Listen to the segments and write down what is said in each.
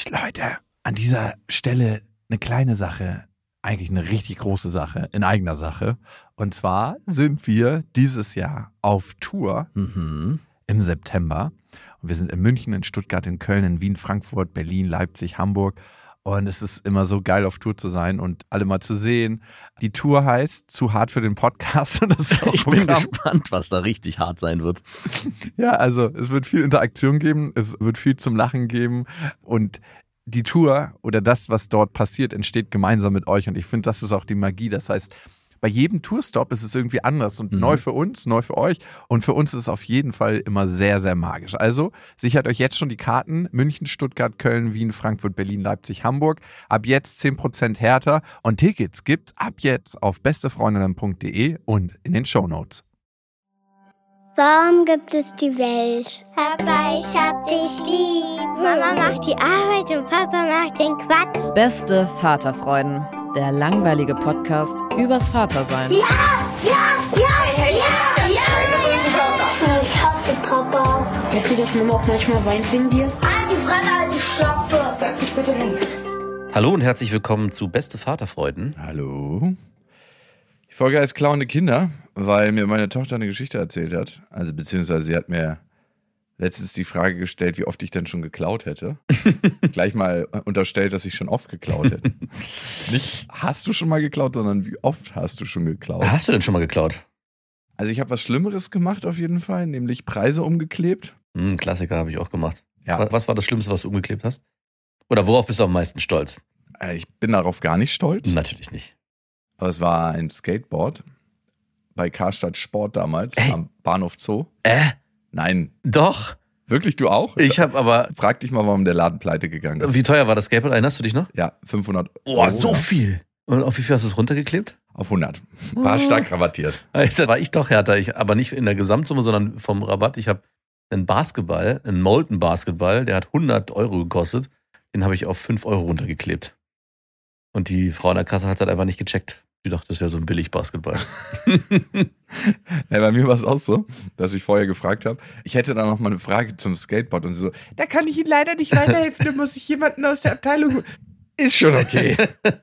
Leute, an dieser Stelle eine kleine Sache, eigentlich eine richtig große Sache, in eigener Sache. Und zwar sind wir dieses Jahr auf Tour im September. Und wir sind in München, in Stuttgart, in Köln, in Wien, Frankfurt, Berlin, Leipzig, Hamburg. Und es ist immer so geil, auf Tour zu sein und alle mal zu sehen. Die Tour heißt Zu hart für den Podcast. Und das ist auch ich bin gespannt, was da richtig hart sein wird. Ja, also es wird viel Interaktion geben, es wird viel zum Lachen geben und die Tour oder das, was dort passiert, entsteht gemeinsam mit euch und ich finde, das ist auch die Magie. Das heißt, bei jedem Tourstop ist es irgendwie anders und neu für uns, neu für euch und für uns ist es auf jeden Fall immer sehr, sehr magisch. Also sichert euch jetzt schon die Karten: München, Stuttgart, Köln, Wien, Frankfurt, Berlin, Leipzig, Hamburg. Ab jetzt 10% härter und Tickets gibt's ab jetzt auf bestefreundinnen.de und in den Shownotes. Warum gibt es die Welt? Papa, ich hab dich lieb. Mama macht die Arbeit und Papa macht den Quatsch. Beste Vaterfreuden, der langweilige Podcast übers Vatersein. Ja! Ich hasse Papa. Weißt du, dass Mama auch manchmal weint wegen dir? Halt die Fresse, halt die Schlappe. Setz dich bitte hin. Hallo und herzlich willkommen zu Beste Vaterfreuden. Hallo. Die Folge heißt Klauende Kinder, weil mir meine Tochter eine Geschichte erzählt hat. Also beziehungsweise sie hat mir letztens die Frage gestellt, wie oft ich denn schon geklaut hätte. Gleich mal unterstellt, dass ich schon oft geklaut hätte. Nicht hast du schon mal geklaut, sondern wie oft hast du schon geklaut? Hast du denn schon mal geklaut? Also ich habe was Schlimmeres gemacht auf jeden Fall, nämlich Preise umgeklebt. Klassiker habe ich auch gemacht. Ja. Was war das Schlimmste, was du umgeklebt hast? Oder worauf bist du am meisten stolz? Ich bin darauf gar nicht stolz. Natürlich nicht. Aber es war ein Skateboard bei Karstadt Sport damals am Bahnhof Zoo. Nein. Doch. Wirklich, du auch? Ich habe aber... Frag dich mal, warum der Laden pleite gegangen ist. Wie teuer war das Skateboard? Erinnerst du dich noch? Ja, 500 €. Oh, so viel. Und auf wie viel hast du es runtergeklebt? Auf 100. War stark rabattiert. Da war ich doch härter. Aber nicht in der Gesamtsumme, sondern vom Rabatt. Ich habe einen Molten Basketball, der hat 100 € gekostet. Den habe ich auf 5 € runtergeklebt. Und die Frau in der Kasse hat halt einfach nicht gecheckt. Die dachte, das wäre so ein Billig-Basketball. Ja, bei mir war es auch so, dass ich vorher gefragt habe, ich hätte da noch mal eine Frage zum Skateboard und sie so, da kann ich Ihnen leider nicht weiterhelfen, da muss ich jemanden aus der Abteilung holen. Ist schon okay.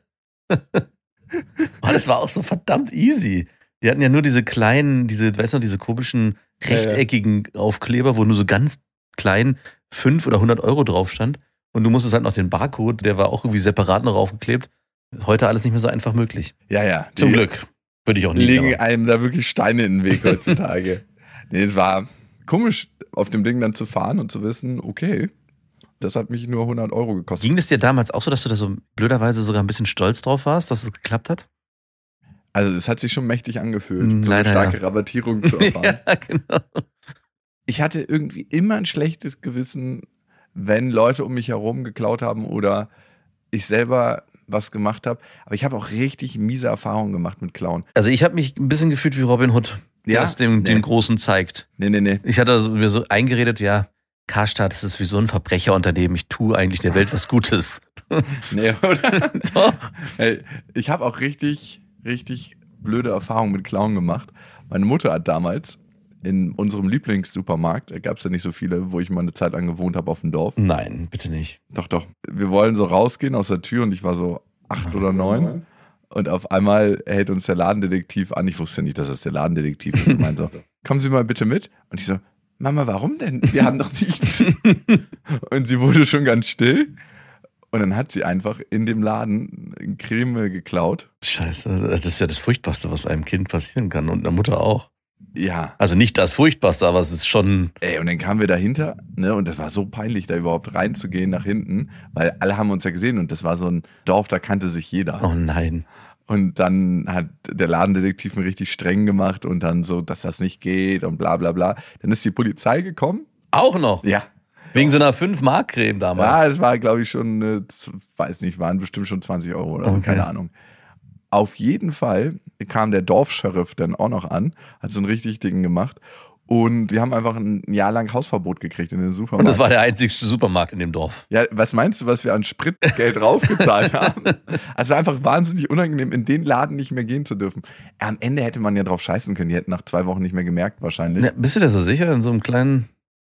Oh, das war auch so verdammt easy. Die hatten ja nur diese kleinen, diese komischen rechteckigen Aufkleber, wo nur so ganz klein 5 oder 100 € drauf stand. Und du musstest halt noch den Barcode, der war auch irgendwie separat noch aufgeklebt. Heute alles nicht mehr so einfach möglich. Ja. Zum Glück. Würde ich auch nie legen machen. einem da wirklich Steine in den Weg heutzutage. Nee, es war komisch, auf dem Ding dann zu fahren und zu wissen, okay, das hat mich nur 100 € gekostet. Ging es dir damals auch so, dass du da so blöderweise sogar ein bisschen stolz drauf warst, dass es geklappt hat? Also es hat sich schon mächtig angefühlt, so Leider, eine starke Rabattierung zu erfahren. Ja, genau. Ich hatte irgendwie immer ein schlechtes Gewissen, wenn Leute um mich herum geklaut haben oder ich selber was gemacht habe. Aber ich habe auch richtig miese Erfahrungen gemacht mit Klauen. Also ich habe mich ein bisschen gefühlt wie Robin Hood, der es dem Großen zeigt. Nee. Ich hatte mir so eingeredet, ja, Karstadt, das ist wie so ein Verbrecherunternehmen. Ich tue eigentlich der Welt was Gutes. Nee, oder? Doch. Hey, ich habe auch richtig blöde Erfahrungen mit Klauen gemacht. Meine Mutter hat damals in unserem Lieblingssupermarkt, da gab es ja nicht so viele, wo ich mal eine Zeit lang gewohnt habe auf dem Dorf. Nein, bitte nicht. Doch. Wir wollen so rausgehen aus der Tür und ich war so 8 oder 9. Und auf einmal hält uns der Ladendetektiv an. Ich wusste nicht, dass das der Ladendetektiv ist. Und meinte so, kommen Sie mal bitte mit. Und ich so, Mama, warum denn? Wir haben doch nichts. Und sie wurde schon ganz still. Und dann hat sie einfach in dem Laden Creme geklaut. Scheiße, das ist ja das Furchtbarste, was einem Kind passieren kann und einer Mutter auch. Ja. Also nicht das Furchtbarste, aber es ist schon... Und dann kamen wir dahinter, ne, und das war so peinlich, da überhaupt reinzugehen nach hinten, weil alle haben uns ja gesehen und das war so ein Dorf, da kannte sich jeder. Oh nein. Und dann hat der Ladendetektiv mich richtig streng gemacht und dann so, dass das nicht geht und bla bla bla. Dann ist die Polizei gekommen. Auch noch? Ja. Wegen so einer 5-Mark-Creme damals? Ja, es war, glaube ich, schon, weiß nicht, waren bestimmt schon 20 € oder so, keine Ahnung. Auf jeden Fall kam der Dorfscheriff dann auch noch an, hat so ein richtig Ding gemacht. Und wir haben einfach ein Jahr lang Hausverbot gekriegt in den Supermarkt. Und das war der einzigste Supermarkt in dem Dorf. Ja, was meinst du, was wir an Spritgeld draufgezahlt haben? Also einfach wahnsinnig unangenehm, in den Laden nicht mehr gehen zu dürfen. Am Ende hätte man ja drauf scheißen können. Die hätten nach 2 Wochen nicht mehr gemerkt wahrscheinlich. Ja, bist du dir so sicher in so einem kleinen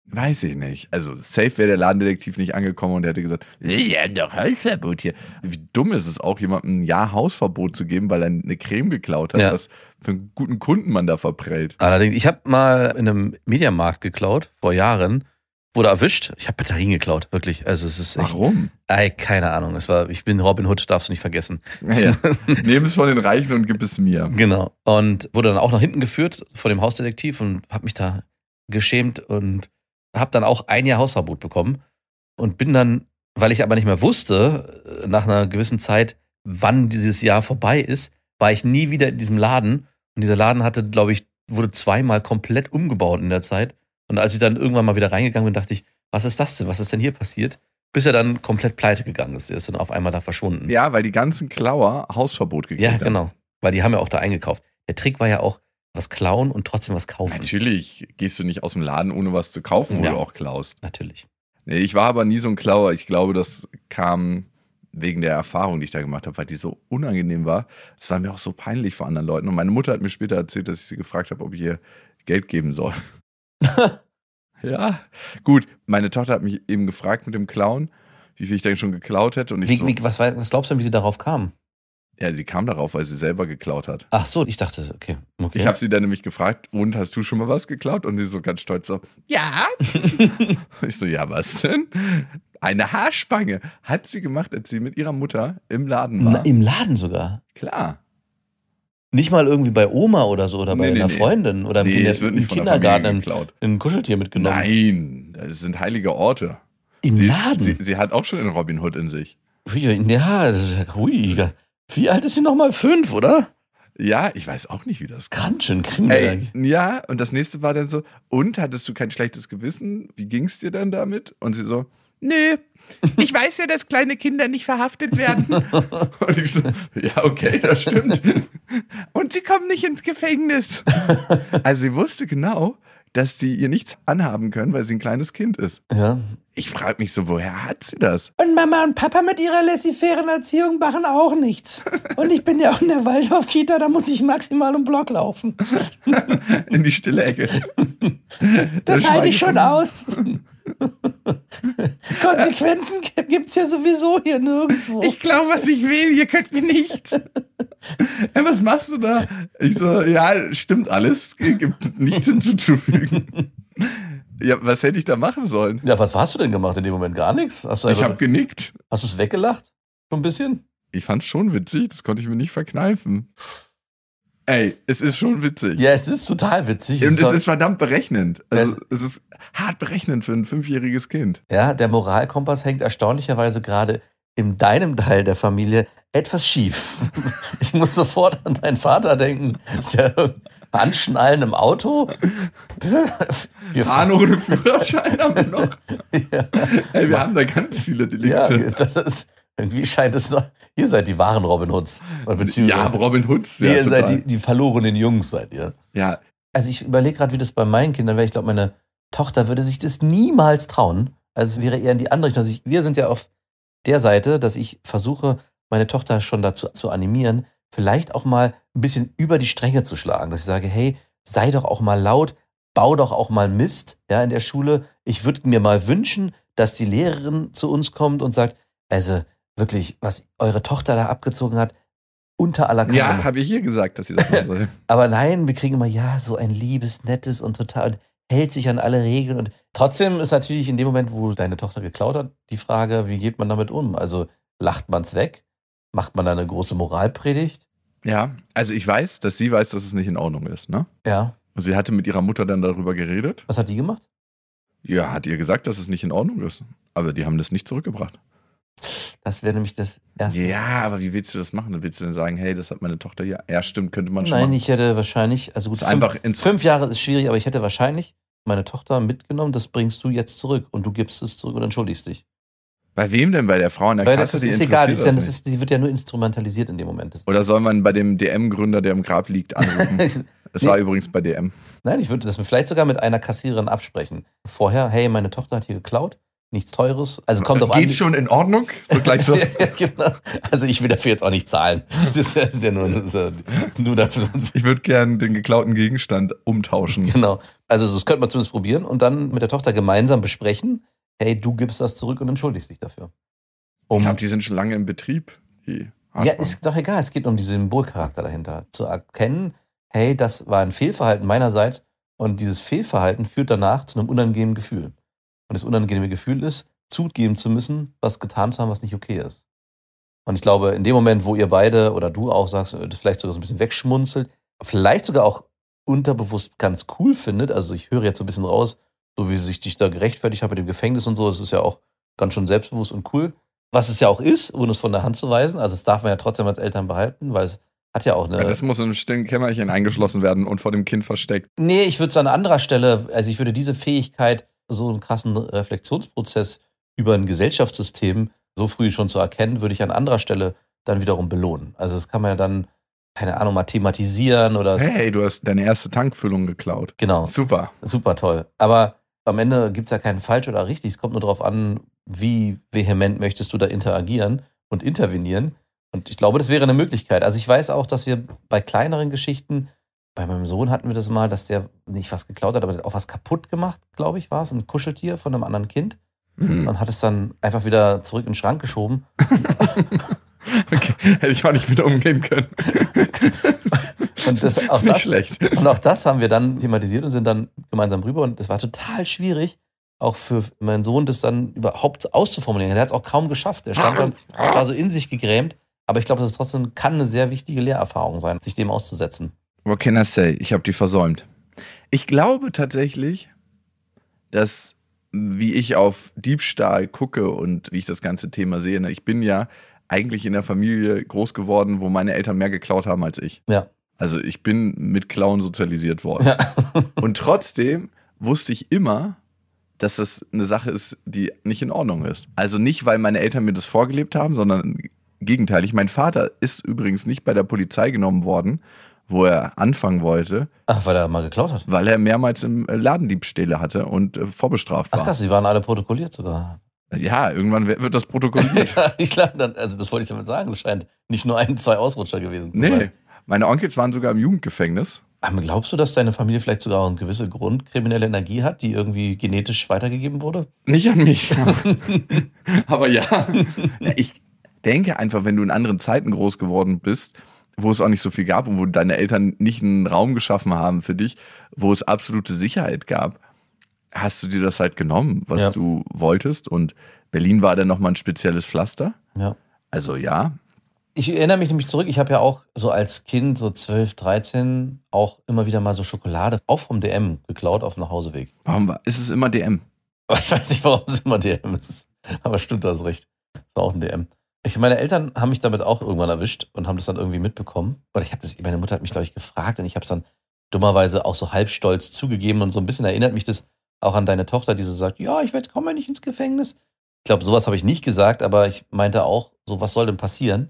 Weiß ich nicht. Also safe wäre der Ladendetektiv nicht angekommen und der hätte gesagt, wir haben doch Hausverbot hier. Wie dumm ist es auch, jemandem ein Jahr Hausverbot zu geben, weil er eine Creme geklaut hat, was für einen guten Kunden man da verprellt. Allerdings, ich habe mal in einem Mediamarkt geklaut, vor Jahren, wurde erwischt. Ich habe Batterien geklaut, wirklich. Also es ist echt. Warum? Keine Ahnung. Ich bin Robin Hood, darfst du nicht vergessen. Ja. Nehm es von den Reichen und gib es mir. Genau. Und wurde dann auch nach hinten geführt vor dem Hausdetektiv und habe mich da geschämt und habe dann auch 1 Jahr Hausverbot bekommen und bin dann, weil ich aber nicht mehr wusste, nach einer gewissen Zeit, wann dieses Jahr vorbei ist, war ich nie wieder in diesem Laden. Und dieser Laden hatte, glaube ich, wurde 2-mal komplett umgebaut in der Zeit. Und als ich dann irgendwann mal wieder reingegangen bin, dachte ich, was ist das denn? Was ist denn hier passiert? Bis er dann komplett pleite gegangen ist. Er ist dann auf einmal da verschwunden. Ja, weil die ganzen Klauer Hausverbot gegeben haben. Ja, genau. Weil die haben ja auch da eingekauft. Der Trick war ja auch, was klauen und trotzdem was kaufen. Natürlich gehst du nicht aus dem Laden, ohne was zu kaufen, wo du auch klaust. Natürlich. Nee, ich war aber nie so ein Klauer. Ich glaube, das kam wegen der Erfahrung, die ich da gemacht habe, weil die so unangenehm war. Es war mir auch so peinlich vor anderen Leuten. Und meine Mutter hat mir später erzählt, dass ich sie gefragt habe, ob ich ihr Geld geben soll. Ja, gut. Meine Tochter hat mich eben gefragt mit dem Klauen, wie viel ich denn schon geklaut hätte. Und ich was glaubst du denn, wie sie darauf kam? Ja, sie kam darauf, weil sie selber geklaut hat. Ach so, ich dachte, okay. Ich habe sie dann nämlich gefragt, und hast du schon mal was geklaut? Und sie so ganz stolz so, ja. Ich so, ja, was denn? Eine Haarspange hat sie gemacht, als sie mit ihrer Mutter im Laden war. Im Laden sogar? Klar. Nicht mal irgendwie bei Oma oder so oder bei einer Freundin oder im Kindergarten ein Kuscheltier mitgenommen? Nein, das sind heilige Orte. Im Laden? Sie hat auch schon einen Robin Hood in sich. Ja, das ist ja ruhig. Wie alt ist sie nochmal? 5, oder? Ja, ich weiß auch nicht, wie das Kranchen kriegen wir. Ja, und das nächste war dann so, und, hattest du kein schlechtes Gewissen? Wie ging es dir dann damit? Und sie so, nö, ich weiß ja, dass kleine Kinder nicht verhaftet werden. Und ich so, ja, okay, das stimmt. Und sie kommen nicht ins Gefängnis. Also sie wusste genau, dass sie ihr nichts anhaben können, weil sie ein kleines Kind ist. Ja. Ich frage mich so, woher hat sie das? Und Mama und Papa mit ihrer laissez-faire Erziehung machen auch nichts. Und ich bin ja auch in der Waldorf-Kita, da muss ich maximal im Block laufen. In die stille Ecke. Das halte ich schon aus. Konsequenzen gibt's ja sowieso hier nirgendwo. Ich glaube, was ich will, ihr könnt mir nichts. Was machst du da? Ich so, ja, stimmt alles, gibt nichts hinzuzufügen. Ja, was hätte ich da machen sollen? Ja, was hast du denn gemacht in dem Moment? Gar nichts? Ich habe genickt. Hast du es weggelacht? So ein bisschen? Ich fand's schon witzig, das konnte ich mir nicht verkneifen. Ey, es ist schon witzig. Ja, es ist total witzig. Und es ist verdammt berechnend. Also es ist hart berechnend für ein 5-jähriges Kind. Ja, der Moralkompass hängt erstaunlicherweise gerade in deinem Teil der Familie etwas schief. Ich muss sofort an deinen Vater denken, der Anschnallen im Auto. Wir fahren ohne Führerschein haben wir noch. Ja. Ey, wir haben da ganz viele Delikte. Ja, das ist, irgendwie scheint es noch, ihr seid die wahren Robin Hoods. Ja, Robin Hoods. Ja, ihr seid die verlorenen Jungs, seid ihr. Ja. Also ich überlege gerade, wie das bei meinen Kindern wäre. Ich glaube, meine Tochter würde sich das niemals trauen. Also es wäre eher in die andere Richtung. Wir sind ja auf der Seite, dass ich versuche, meine Tochter schon dazu zu animieren, vielleicht auch mal ein bisschen über die Stränge zu schlagen. Dass ich sage, hey, sei doch auch mal laut, bau doch auch mal Mist, ja, in der Schule. Ich würde mir mal wünschen, dass die Lehrerin zu uns kommt und sagt, also wirklich, was eure Tochter da abgezogen hat, unter aller Kanone. Ja, habe ich hier gesagt, dass sie das machen soll. Aber nein, wir kriegen immer, ja, so ein liebes, nettes und total, hält sich an alle Regeln. Und trotzdem ist natürlich in dem Moment, wo deine Tochter geklaut hat, die Frage, wie geht man damit um? Also lacht man es weg? Macht man da eine große Moralpredigt? Ja, also ich weiß, dass sie weiß, dass es nicht in Ordnung ist, ne? Ja. Und sie hatte mit ihrer Mutter dann darüber geredet. Was hat die gemacht? Ja, hat ihr gesagt, dass es nicht in Ordnung ist. Aber die haben das nicht zurückgebracht. Das wäre nämlich das Erste. Ja, aber wie willst du das machen? Willst du denn sagen, hey, das hat meine Tochter hier? Ja, stimmt, könnte man schon Nein, machen. Ich hätte wahrscheinlich, also gut, 5 Jahre ist schwierig, aber ich hätte wahrscheinlich meine Tochter mitgenommen, das bringst du jetzt zurück und du gibst es zurück und entschuldigst dich. Bei wem denn? Bei der Frau in der Kasse? Das ist egal, die wird ja nur instrumentalisiert in dem Moment. Oder soll man bei dem DM-Gründer, der im Grab liegt, anrufen? Das war übrigens bei DM. Nein, ich würde das vielleicht sogar mit einer Kassiererin absprechen. Vorher, hey, meine Tochter hat hier geklaut. nichts Teures. Also kommt auf an. Geht schon in Ordnung? So gleich so. Ja, genau. Also ich will dafür jetzt auch nicht zahlen. Das ist ja nur dafür. Ich würde gerne den geklauten Gegenstand umtauschen. Genau. Also das könnte man zumindest probieren und dann mit der Tochter gemeinsam besprechen, hey, du gibst das zurück und entschuldigst dich dafür. Ich glaube, die sind schon lange im Betrieb. Ja, ist doch egal. Es geht um diesen Symbolcharakter dahinter. Zu erkennen, hey, das war ein Fehlverhalten meinerseits und dieses Fehlverhalten führt danach zu einem unangenehmen Gefühl. Und das unangenehme Gefühl ist, zugeben zu müssen, was getan zu haben, was nicht okay ist. Und ich glaube, in dem Moment, wo ihr beide oder du auch sagst, vielleicht sogar so ein bisschen wegschmunzelt, vielleicht sogar auch unterbewusst ganz cool findet, also ich höre jetzt so ein bisschen raus, so wie sich dich da gerechtfertigt hat mit dem Gefängnis und so, das ist ja auch ganz schön selbstbewusst und cool. Was es ja auch ist, ohne es von der Hand zu weisen. Also das darf man ja trotzdem als Eltern behalten, weil es hat ja auch eine... Ja, das muss in einem stillen Kämmerchen eingeschlossen werden und vor dem Kind versteckt. Nee, ich würde es an anderer Stelle, also ich würde diese Fähigkeit, so einen krassen Reflexionsprozess über ein Gesellschaftssystem so früh schon zu erkennen, würde ich an anderer Stelle dann wiederum belohnen. Also das kann man ja dann, keine Ahnung, mal thematisieren oder... Hey, du hast deine erste Tankfüllung geklaut. Genau. Super. Super toll. Aber am Ende gibt es ja keinen falsch oder richtig. Es kommt nur darauf an, wie vehement möchtest du da interagieren und intervenieren. Und ich glaube, das wäre eine Möglichkeit. Also ich weiß auch, dass wir bei kleineren Geschichten, bei meinem Sohn hatten wir das mal, dass der nicht was geklaut hat, aber der hat auch was kaputt gemacht, glaube ich, war es. Ein Kuscheltier von einem anderen Kind. Und hat es dann einfach wieder zurück in den Schrank geschoben. Okay. Hätte ich auch nicht mit umgehen können. Und nicht schlecht. Und auch das haben wir dann thematisiert und sind dann gemeinsam rüber. Und es war total schwierig, auch für meinen Sohn, das dann überhaupt auszuformulieren. Der hat es auch kaum geschafft. Der stand dann, war so in sich gegrämt. Aber ich glaube, das ist trotzdem kann eine sehr wichtige Lehrerfahrung sein, sich dem auszusetzen. What can I say? Ich habe die versäumt. Ich glaube tatsächlich, dass, wie ich auf Diebstahl gucke und wie ich das ganze Thema sehe, ne, ich bin ja eigentlich in der Familie groß geworden, wo meine Eltern mehr geklaut haben als ich. Ja. Also ich bin mit Klauen sozialisiert worden. Ja. Und trotzdem wusste ich immer, dass das eine Sache ist, die nicht in Ordnung ist. Also nicht, weil meine Eltern mir das vorgelebt haben, sondern gegenteilig. Mein Vater ist übrigens nicht bei der Polizei genommen worden, wo er anfangen wollte. Ach, weil er mal geklaut hat? Weil er mehrmals im Ladendiebstähle hatte und vorbestraft war. Ach krass, die waren alle protokolliert sogar. Ja, irgendwann wird das protokolliert. Ja, also das wollte ich damit sagen. Es scheint nicht nur 1, 2 Ausrutscher gewesen zu sein. Nee, meine Onkels waren sogar im Jugendgefängnis. Aber glaubst du, dass deine Familie vielleicht sogar auch eine gewisse grundkriminelle Energie hat, die irgendwie genetisch weitergegeben wurde? Nicht an mich. Aber ja. Ich denke einfach, wenn du in anderen Zeiten groß geworden bist, wo es auch nicht so viel gab und wo deine Eltern nicht einen Raum geschaffen haben für dich, wo es absolute Sicherheit gab, hast du dir das halt genommen, was du wolltest. Und Berlin war dann nochmal ein spezielles Pflaster. Ja. Also ja. Ich erinnere mich nämlich zurück, ich habe ja auch so als Kind, so 12, 13, auch immer wieder mal so Schokolade, auch vom DM geklaut auf dem Nachhauseweg. Warum ist es immer DM? Ich weiß nicht, warum es immer DM ist. Aber stimmt, du hast recht. Es war auch ein DM. Meine Eltern haben mich damit auch irgendwann erwischt und haben das dann irgendwie mitbekommen. Oder meine Mutter hat mich, glaube ich, gefragt und ich habe es dann dummerweise auch so halb stolz zugegeben und so ein bisschen erinnert mich das auch an deine Tochter, die so sagt, ja, ich komme ja nicht ins Gefängnis. Ich glaube, sowas habe ich nicht gesagt, aber ich meinte auch, so was soll denn passieren?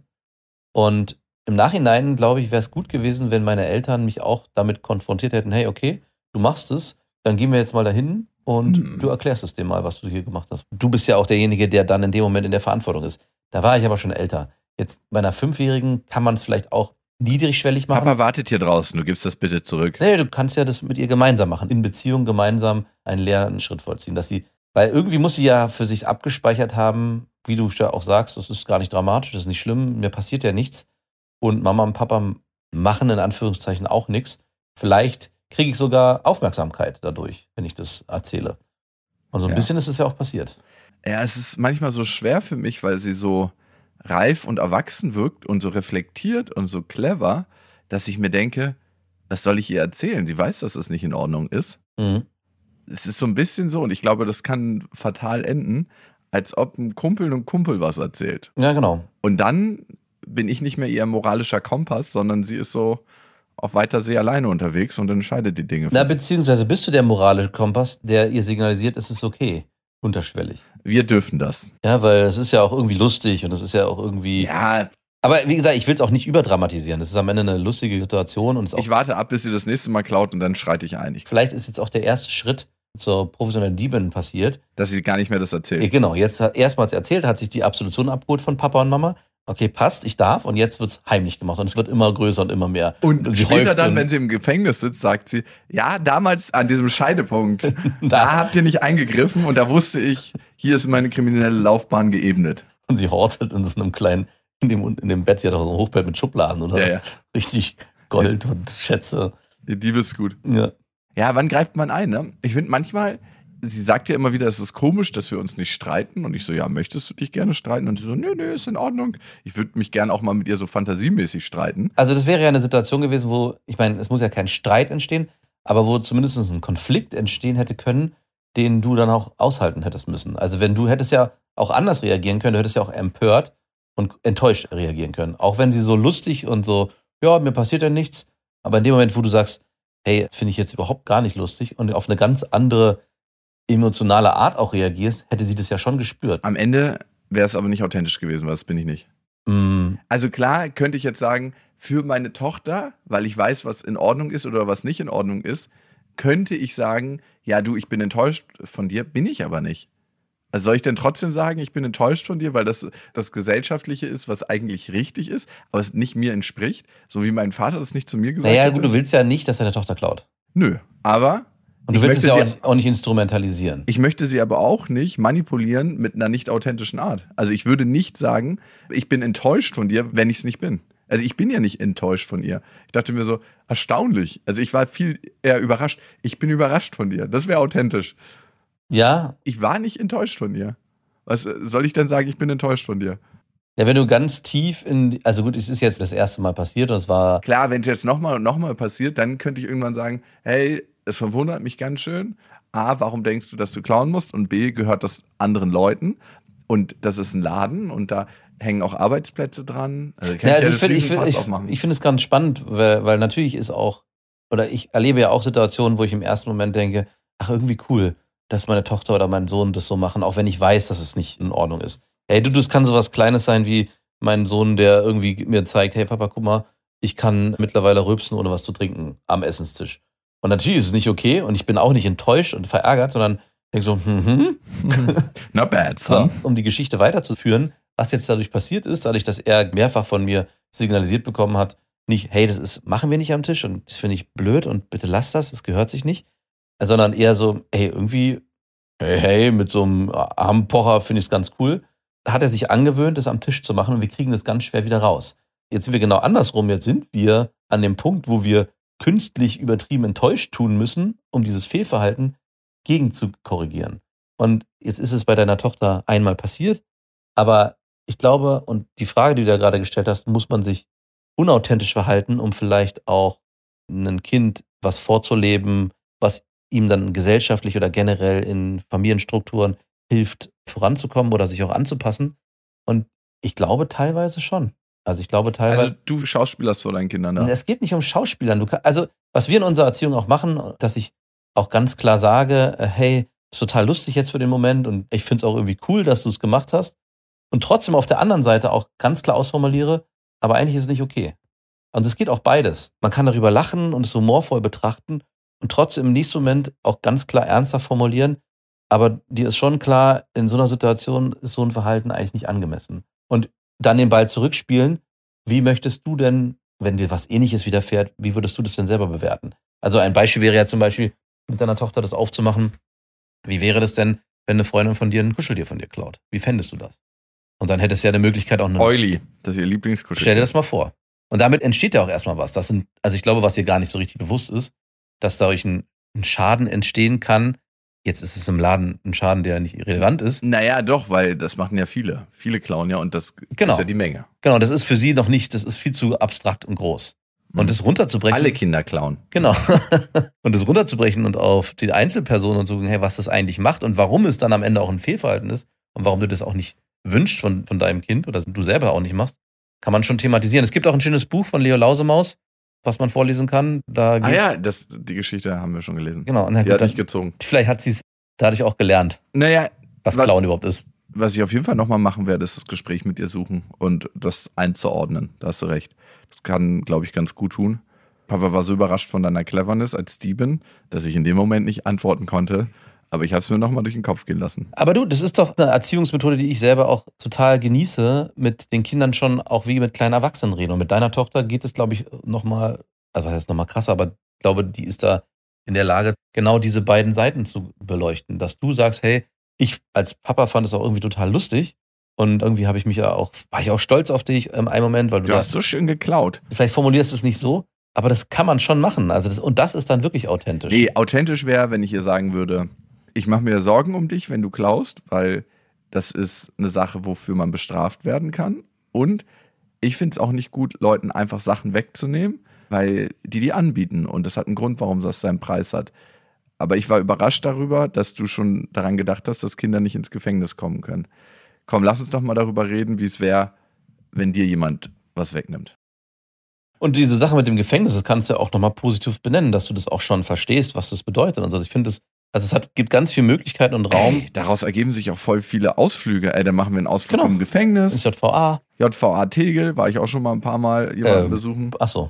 Und im Nachhinein, glaube ich, wäre es gut gewesen, wenn meine Eltern mich auch damit konfrontiert hätten, hey, okay, du machst es, dann gehen wir jetzt mal dahin und du erklärst es dem mal, was du hier gemacht hast. Du bist ja auch derjenige, der dann in dem Moment in der Verantwortung ist. Da war ich aber schon älter. Jetzt bei einer 5-Jährigen kann man es vielleicht auch niedrigschwellig machen. Papa wartet hier draußen, du gibst das bitte zurück. Nee, du kannst ja das mit ihr gemeinsam machen. In Beziehung gemeinsam einen leeren Schritt vollziehen. Weil irgendwie muss sie ja für sich abgespeichert haben, wie du ja auch sagst, das ist gar nicht dramatisch, das ist nicht schlimm, mir passiert ja nichts. Und Mama und Papa machen in Anführungszeichen auch nichts. Vielleicht kriege ich sogar Aufmerksamkeit dadurch, wenn ich das erzähle. Und so ein bisschen ist es ja auch passiert. Ja, es ist manchmal so schwer für mich, weil sie so reif und erwachsen wirkt und so reflektiert und so clever, dass ich mir denke, was soll ich ihr erzählen? Sie weiß, dass es nicht in Ordnung ist. Mhm. Es ist so ein bisschen so und ich glaube, das kann fatal enden, als ob ein Kumpel einem Kumpel was erzählt. Ja, genau. Und dann bin ich nicht mehr ihr moralischer Kompass, sondern sie ist so auf weiter See alleine unterwegs und entscheidet die Dinge. Beziehungsweise bist du der moralische Kompass, der ihr signalisiert, es ist okay. Unterschwellig. Wir dürfen das. Ja, weil es ist ja auch irgendwie lustig und es ist ja auch irgendwie... Ja. Aber wie gesagt, ich will es auch nicht überdramatisieren. Das ist am Ende eine lustige Situation. Und ich warte ab, bis sie das nächste Mal klaut und dann schreite ich ein. Vielleicht ist jetzt auch der erste Schritt, zur professionellen Diebin passiert. Dass sie gar nicht mehr das erzählt. Genau, jetzt hat erstmals erzählt, hat sich die Absolution abgeholt von Papa und Mama. Okay, passt, ich darf. Und jetzt wird's heimlich gemacht und es wird immer größer und immer mehr. Und sie später dann, wenn sie im Gefängnis sitzt, sagt sie, ja, damals an diesem Scheidepunkt, da habt ihr nicht eingegriffen und da wusste ich, hier ist meine kriminelle Laufbahn geebnet. Und sie hortet in so einem kleinen, in dem Bett, sie hat auch so ein Hochbett mit Schubladen oder Ja. richtig Gold und Schätze. Die Diebe ist gut. Ja. Ja, wann greift man ein, ne? Ich finde manchmal, sie sagt ja immer wieder, es ist komisch, dass wir uns nicht streiten. Und ich so, ja, möchtest du dich gerne streiten? Und sie so, nö, ist in Ordnung. Ich würde mich gerne auch mal mit ihr so fantasiemäßig streiten. Also das wäre ja eine Situation gewesen, wo, ich meine, es muss ja kein Streit entstehen, aber wo zumindest ein Konflikt entstehen hätte können, den du dann auch aushalten hättest müssen. Also wenn du hättest ja auch anders reagieren können, du hättest ja auch empört und enttäuscht reagieren können. Auch wenn sie so lustig und so, ja, mir passiert ja nichts. Aber in dem Moment, wo du sagst, hey, finde ich jetzt überhaupt gar nicht lustig und auf eine ganz andere emotionale Art auch reagierst, hätte sie das ja schon gespürt. Am Ende wäre es aber nicht authentisch gewesen, weil das bin ich nicht. Also klar, könnte ich jetzt sagen, für meine Tochter, weil ich weiß, was in Ordnung ist oder was nicht in Ordnung ist, könnte ich sagen, ja du, ich bin enttäuscht von dir, bin ich aber nicht. Also soll ich denn trotzdem sagen, ich bin enttäuscht von dir, weil das Gesellschaftliche ist, was eigentlich richtig ist, aber es nicht mir entspricht, so wie mein Vater das nicht zu mir gesagt hat? Naja, gut, du willst ja nicht, dass deine Tochter klaut. Nö, aber... Und du willst es ja auch nicht instrumentalisieren. Ich möchte sie aber auch nicht manipulieren mit einer nicht authentischen Art. Also ich würde nicht sagen, ich bin enttäuscht von dir, wenn ich es nicht bin. Also ich bin ja nicht enttäuscht von ihr. Ich dachte mir so, erstaunlich. Also ich war viel eher überrascht. Ich bin überrascht von dir. Das wäre authentisch. Ja. Ich war nicht enttäuscht von ihr. Was soll ich denn sagen, ich bin enttäuscht von dir? Ja, wenn du ganz tief also gut, es ist jetzt das erste Mal passiert und es war... Klar, wenn es jetzt nochmal passiert, dann könnte ich irgendwann sagen, hey, es verwundert mich ganz schön. A, warum denkst du, dass du klauen musst? Und B, gehört das anderen Leuten. Und das ist ein Laden und da hängen auch Arbeitsplätze dran. Also ich finde es ganz spannend, weil natürlich ist auch, oder ich erlebe ja auch Situationen, wo ich im ersten Moment denke, ach, irgendwie cool, dass meine Tochter oder mein Sohn das so machen, auch wenn ich weiß, dass es nicht in Ordnung ist. Hey, das kann sowas Kleines sein wie mein Sohn, der irgendwie mir zeigt, hey Papa, guck mal, ich kann mittlerweile rülpsen, ohne was zu trinken am Essenstisch. Und natürlich ist es nicht okay und ich bin auch nicht enttäuscht und verärgert, sondern denke so, not bad, son. So, um die Geschichte weiterzuführen, was jetzt dadurch passiert ist, dadurch, dass er mehrfach von mir signalisiert bekommen hat, nicht, hey, machen wir nicht am Tisch und das finde ich blöd und bitte lass das gehört sich nicht, sondern eher so, hey, irgendwie, hey, mit so einem Armpocher finde ich es ganz cool. Da hat er sich angewöhnt, das am Tisch zu machen und wir kriegen das ganz schwer wieder raus. Jetzt sind wir genau andersrum, jetzt sind wir an dem Punkt, wo wir künstlich übertrieben enttäuscht tun müssen, um dieses Fehlverhalten gegen zu korrigieren. Und jetzt ist es bei deiner Tochter einmal passiert, aber ich glaube, und die Frage, die du da gerade gestellt hast, muss man sich unauthentisch verhalten, um vielleicht auch einem Kind was vorzuleben, was ihm dann gesellschaftlich oder generell in Familienstrukturen hilft, voranzukommen oder sich auch anzupassen. Und ich glaube teilweise schon. Also du schauspielerst vor deinen Kindern, ja? Es geht nicht um Schauspielern. Also was wir in unserer Erziehung auch machen, dass ich auch ganz klar sage, hey, ist total lustig jetzt für den Moment und ich finde es auch irgendwie cool, dass du es gemacht hast. Und trotzdem auf der anderen Seite auch ganz klar ausformuliere, aber eigentlich ist es nicht okay. Und es geht auch beides. Man kann darüber lachen und es humorvoll betrachten und trotzdem im nächsten Moment auch ganz klar ernsthaft formulieren, aber dir ist schon klar, in so einer Situation ist so ein Verhalten eigentlich nicht angemessen. Und dann den Ball zurückspielen, wie möchtest du denn, wenn dir was Ähnliches widerfährt, wie würdest du das denn selber bewerten? Also ein Beispiel wäre ja zum Beispiel, mit deiner Tochter das aufzumachen, wie wäre das denn, wenn eine Freundin von dir ein Kuscheltier von dir klaut? Wie fändest du das? Und dann hättest du ja eine Möglichkeit auch... Euli, das ist ihr Lieblingskuscheltier. Stell dir das mal vor. Und damit entsteht ja auch erstmal was. Also ich glaube, was ihr gar nicht so richtig bewusst ist, dass dadurch ein Schaden entstehen kann. Jetzt ist es im Laden ein Schaden, der nicht relevant ist. Naja, doch, weil das machen ja viele. Viele klauen ja und das ist ja die Menge. Genau, das ist für sie noch nicht, das ist viel zu abstrakt und groß. Und das runterzubrechen. Alle Kinder klauen. Genau. Und das runterzubrechen und auf die Einzelperson und zu gucken, hey, was das eigentlich macht und warum es dann am Ende auch ein Fehlverhalten ist und warum du das auch nicht wünschst von deinem Kind oder du selber auch nicht machst, kann man schon thematisieren. Es gibt auch ein schönes Buch von Leo Lausemaus, was man vorlesen kann. Die Geschichte haben wir schon gelesen. Genau. Die hat nicht gezogen. Vielleicht hat sie es dadurch auch gelernt, was Klauen überhaupt ist. Was ich auf jeden Fall nochmal machen werde, ist das Gespräch mit ihr suchen und das einzuordnen. Da hast du recht. Das kann, glaube ich, ganz gut tun. Papa war so überrascht von deiner Cleverness als Diebin, dass ich in dem Moment nicht antworten konnte. Aber ich habe es mir nochmal durch den Kopf gehen lassen. Aber du, das ist doch eine Erziehungsmethode, die ich selber auch total genieße, mit den Kindern schon auch wie mit kleinen Erwachsenen reden. Und mit deiner Tochter geht es, glaube ich, nochmal, also was heißt nochmal krasser, aber ich glaube, die ist da in der Lage, genau diese beiden Seiten zu beleuchten. Dass du sagst, hey, ich als Papa fand es auch irgendwie total lustig. Und irgendwie war ich auch stolz auf dich im einen Moment, weil Du hast so schön geklaut. Vielleicht formulierst du es nicht so, aber das kann man schon machen. Also das ist dann wirklich authentisch. Nee, authentisch wäre, wenn ich ihr sagen würde, ich mache mir Sorgen um dich, wenn du klaust, weil das ist eine Sache, wofür man bestraft werden kann. Und ich finde es auch nicht gut, Leuten einfach Sachen wegzunehmen, weil die anbieten. Und das hat einen Grund, warum das seinen Preis hat. Aber ich war überrascht darüber, dass du schon daran gedacht hast, dass Kinder nicht ins Gefängnis kommen können. Komm, lass uns doch mal darüber reden, wie es wäre, wenn dir jemand was wegnimmt. Und diese Sache mit dem Gefängnis, das kannst du ja auch nochmal positiv benennen, dass du das auch schon verstehst, was das bedeutet. Also ich finde gibt ganz viele Möglichkeiten und Raum. Ey, daraus ergeben sich auch voll viele Ausflüge. Dann machen wir einen Ausflug im Gefängnis. Ins JVA. JVA Tegel, war ich auch schon mal ein paar Mal jemanden besuchen. Ach so.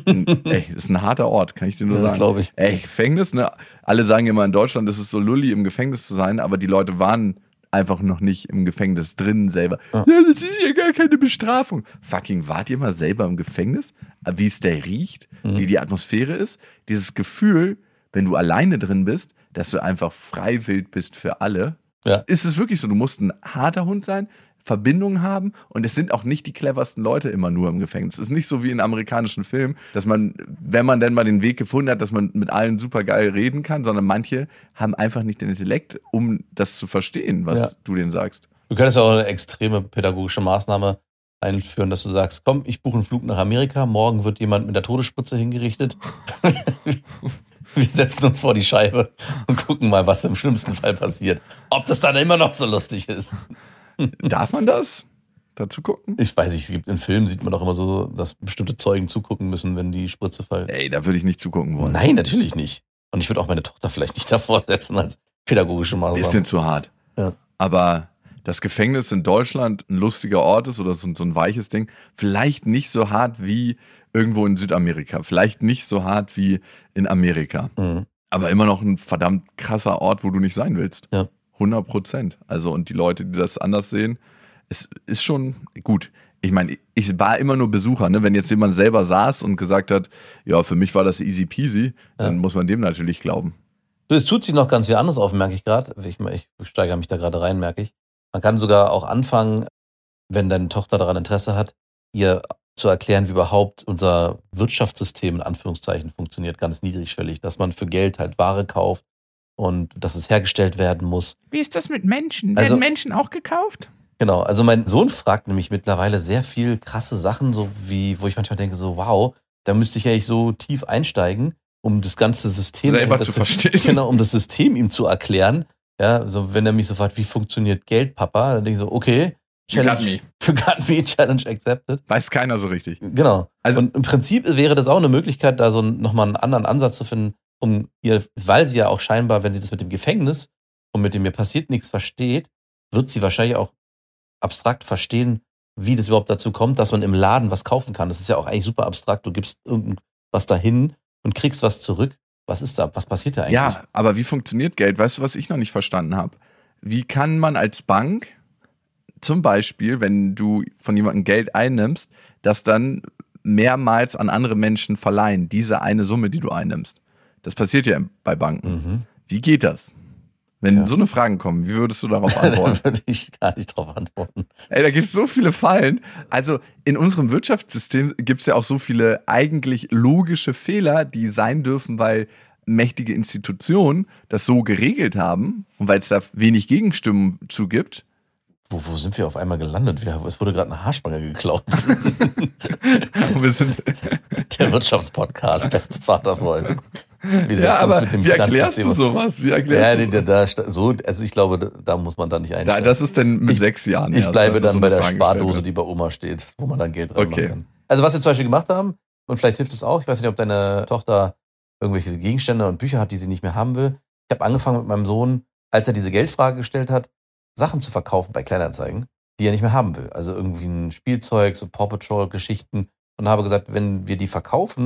Ey, ist ein harter Ort, kann ich dir nur sagen. Glaube ich. Ey, Gefängnis, ne? Alle sagen immer in Deutschland, ist es so lulli, im Gefängnis zu sein, aber die Leute waren einfach noch nicht im Gefängnis drin selber. Ja, das ist ja gar keine Bestrafung. Fucking, wart ihr mal selber im Gefängnis? Wie es der riecht? Wie die Atmosphäre ist? Dieses Gefühl, wenn du alleine drin bist, dass du einfach frei wild bist für alle. Ja. Ist es wirklich so? Du musst ein harter Hund sein, Verbindungen haben und es sind auch nicht die cleversten Leute immer nur im Gefängnis. Es ist nicht so wie in amerikanischen Filmen, dass man, wenn man denn mal den Weg gefunden hat, dass man mit allen super geil reden kann, sondern manche haben einfach nicht den Intellekt, um das zu verstehen, was du denen sagst. Du könntest ja auch eine extreme pädagogische Maßnahme einführen, dass du sagst, komm, ich buche einen Flug nach Amerika, morgen wird jemand mit der Todesspritze hingerichtet. Wir setzen uns vor die Scheibe und gucken mal, was im schlimmsten Fall passiert. Ob das dann immer noch so lustig ist. Darf man das dazu gucken? Ich weiß nicht, in Filmen sieht man doch immer so, dass bestimmte Zeugen zugucken müssen, wenn die Spritze fällt. Ey, da würde ich nicht zugucken wollen. Nein, natürlich nicht. Und ich würde auch meine Tochter vielleicht nicht davor setzen als pädagogische Maßnahme. Ist denn zu hart. Ja. Aber das Gefängnis in Deutschland ein lustiger Ort ist oder so ein weiches Ding, vielleicht nicht so hart wie irgendwo in Südamerika, vielleicht nicht so hart wie in Amerika. Mhm. Aber immer noch ein verdammt krasser Ort, wo du nicht sein willst. Ja. 100%. Also, und die Leute, die das anders sehen, es ist schon gut. Ich meine, ich war immer nur Besucher, ne? Wenn jetzt jemand selber saß und gesagt hat, ja, für mich war das easy peasy, dann muss man dem natürlich glauben. Du, es tut sich noch ganz viel anderes auf, merke ich gerade. Ich steigere mich da gerade rein, merke ich. Man kann sogar auch anfangen, wenn deine Tochter daran Interesse hat, ihr zu erklären, wie überhaupt unser Wirtschaftssystem in Anführungszeichen funktioniert, ganz niedrigschwellig, dass man für Geld halt Ware kauft und dass es hergestellt werden muss. Wie ist das mit Menschen? Also, werden Menschen auch gekauft? Genau, also mein Sohn fragt nämlich mittlerweile sehr viel krasse Sachen, so wie, wo ich manchmal denke, so wow, da müsste ich eigentlich so tief einsteigen, um das ganze System selber zu verstehen. Genau, um das System ihm zu erklären. Ja, so wenn er mich so fragt, wie funktioniert Geld, Papa, dann denke ich so, okay, Challenge, you got me, Challenge accepted. Weiß keiner so richtig. Genau. Also, und im Prinzip wäre das auch eine Möglichkeit, da so nochmal einen anderen Ansatz zu finden, um ihr, weil sie ja auch scheinbar, wenn sie das mit dem Gefängnis und mit dem mir passiert nichts versteht, wird sie wahrscheinlich auch abstrakt verstehen, wie das überhaupt dazu kommt, dass man im Laden was kaufen kann. Das ist ja auch eigentlich super abstrakt. Du gibst irgendwas dahin und kriegst was zurück. Was ist da? Was passiert da eigentlich? Ja, aber wie funktioniert Geld? Weißt du, was ich noch nicht verstanden habe? Wie kann man als Bank zum Beispiel, wenn du von jemandem Geld einnimmst, das dann mehrmals an andere Menschen verleihen, diese eine Summe, die du einnimmst? Das passiert ja bei Banken. Mhm. Wie geht das? Wenn so eine Fragen kommen, wie würdest du darauf antworten? Da würde ich gar nicht drauf antworten. Ey, da gibt es so viele Fallen. Also in unserem Wirtschaftssystem gibt es ja auch so viele eigentlich logische Fehler, die sein dürfen, weil mächtige Institutionen das so geregelt haben und weil es da wenig Gegenstimmen zu gibt. Wo sind wir auf einmal gelandet? Es wurde gerade eine Haarspange geklaut. Wir sind der Wirtschaftspodcast, beste Vaterfolge. Wir ja, aber uns mit dem wie erklärst du sowas? Wie erklärst du? Also ich glaube, da muss man dann nicht einsteigen. Ja, das ist dann mit 6 Jahren. Ich bleibe dann bei der Spardose, die bei Oma steht, wo man dann Geld reinmachen kann. Also was wir zum Beispiel gemacht haben, und vielleicht hilft es auch, ich weiß nicht, ob deine Tochter irgendwelche Gegenstände und Bücher hat, die sie nicht mehr haben will. Ich habe angefangen mit meinem Sohn, als er diese Geldfrage gestellt hat, Sachen zu verkaufen bei Kleinanzeigen, die er nicht mehr haben will. Also irgendwie ein Spielzeug, so Paw Patrol Geschichten, und habe gesagt, wenn wir die verkaufen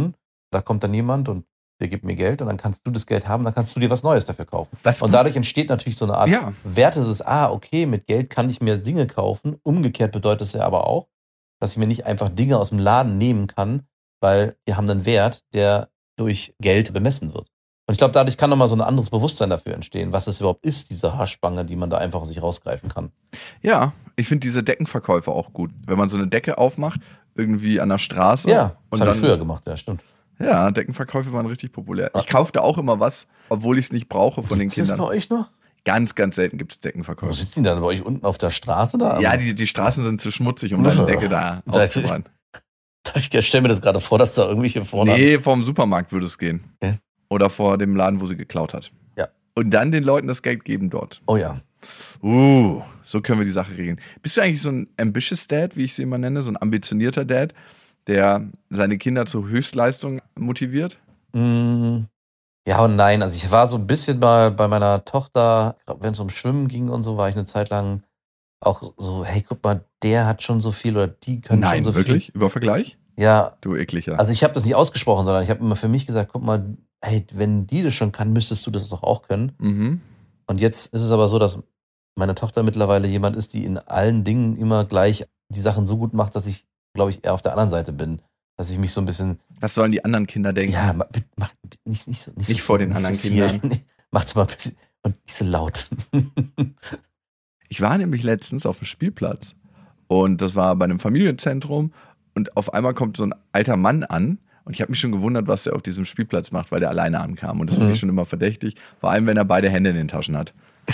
Da kommt dann jemand und der gibt mir Geld und dann kannst du das Geld haben, dann kannst du dir was Neues dafür kaufen. Und dadurch entsteht natürlich so eine Art Wertes, okay, mit Geld kann ich mir Dinge kaufen. Umgekehrt bedeutet es ja aber auch, dass ich mir nicht einfach Dinge aus dem Laden nehmen kann, weil die haben einen Wert, der durch Geld bemessen wird. Und ich glaube, dadurch kann nochmal so ein anderes Bewusstsein dafür entstehen, was es überhaupt ist, diese Haarspange, die man da einfach sich rausgreifen kann. Ja, ich finde diese Deckenverkäufe auch gut. Wenn man so eine Decke aufmacht, irgendwie an der Straße. Ja, das habe ich früher gemacht, ja, stimmt. Ja, Deckenverkäufe waren richtig populär. Ich kaufte auch immer was, obwohl ich es nicht brauche von den Kindern. Ist das bei euch noch? Ganz, ganz selten gibt es Deckenverkäufe. Wo sitzen die dann bei euch unten auf der Straße da? Ja, die Straßen sind zu schmutzig, um deine Decke da auszubauen. Ich stelle mir das gerade vor, dass da irgendwelche vorne... Nee, vorm Supermarkt würde es gehen. Okay. Oder vor dem Laden, wo sie geklaut hat. Ja. Und dann den Leuten das Geld geben dort. Oh ja. So können wir die Sache regeln. Bist du eigentlich so ein ambitious Dad, wie ich sie immer nenne, so ein ambitionierter Dad, der seine Kinder zur Höchstleistung motiviert? Ja und nein. Also ich war so ein bisschen mal bei meiner Tochter, wenn es um Schwimmen ging und so, war ich eine Zeit lang auch so, hey, guck mal, der hat schon so viel oder die können schon so viel. Nein, wirklich? Über Vergleich? Ja. Du ekliger. Also ich habe das nicht ausgesprochen, sondern ich habe immer für mich gesagt, guck mal, hey, wenn die das schon kann, müsstest du das doch auch können. Mhm. Und jetzt ist es aber so, dass meine Tochter mittlerweile jemand ist, die in allen Dingen immer gleich die Sachen so gut macht, dass ich, glaube ich, eher auf der anderen Seite bin. Dass ich mich so ein bisschen... Was sollen die anderen Kinder denken? Ja, mach nicht so... Nicht vor den anderen Kindern. Macht's mal ein bisschen... Und nicht so laut. Ich war nämlich letztens auf dem Spielplatz und das war bei einem Familienzentrum und auf einmal kommt so ein alter Mann an und ich habe mich schon gewundert, was er auf diesem Spielplatz macht, weil der alleine ankam und das finde ich schon immer verdächtig, vor allem wenn er beide Hände in den Taschen hat.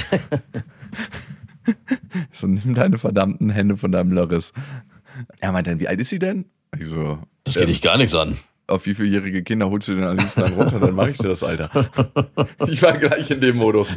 So, nimm deine verdammten Hände von deinem Lörres. Er meint dann, wie alt ist sie denn? Ich so, das geht dich gar nichts an. Auf wie vieljährige Kinder holst du denn am liebsten dann runter? Dann mache ich dir das, Alter. Ich war gleich in dem Modus.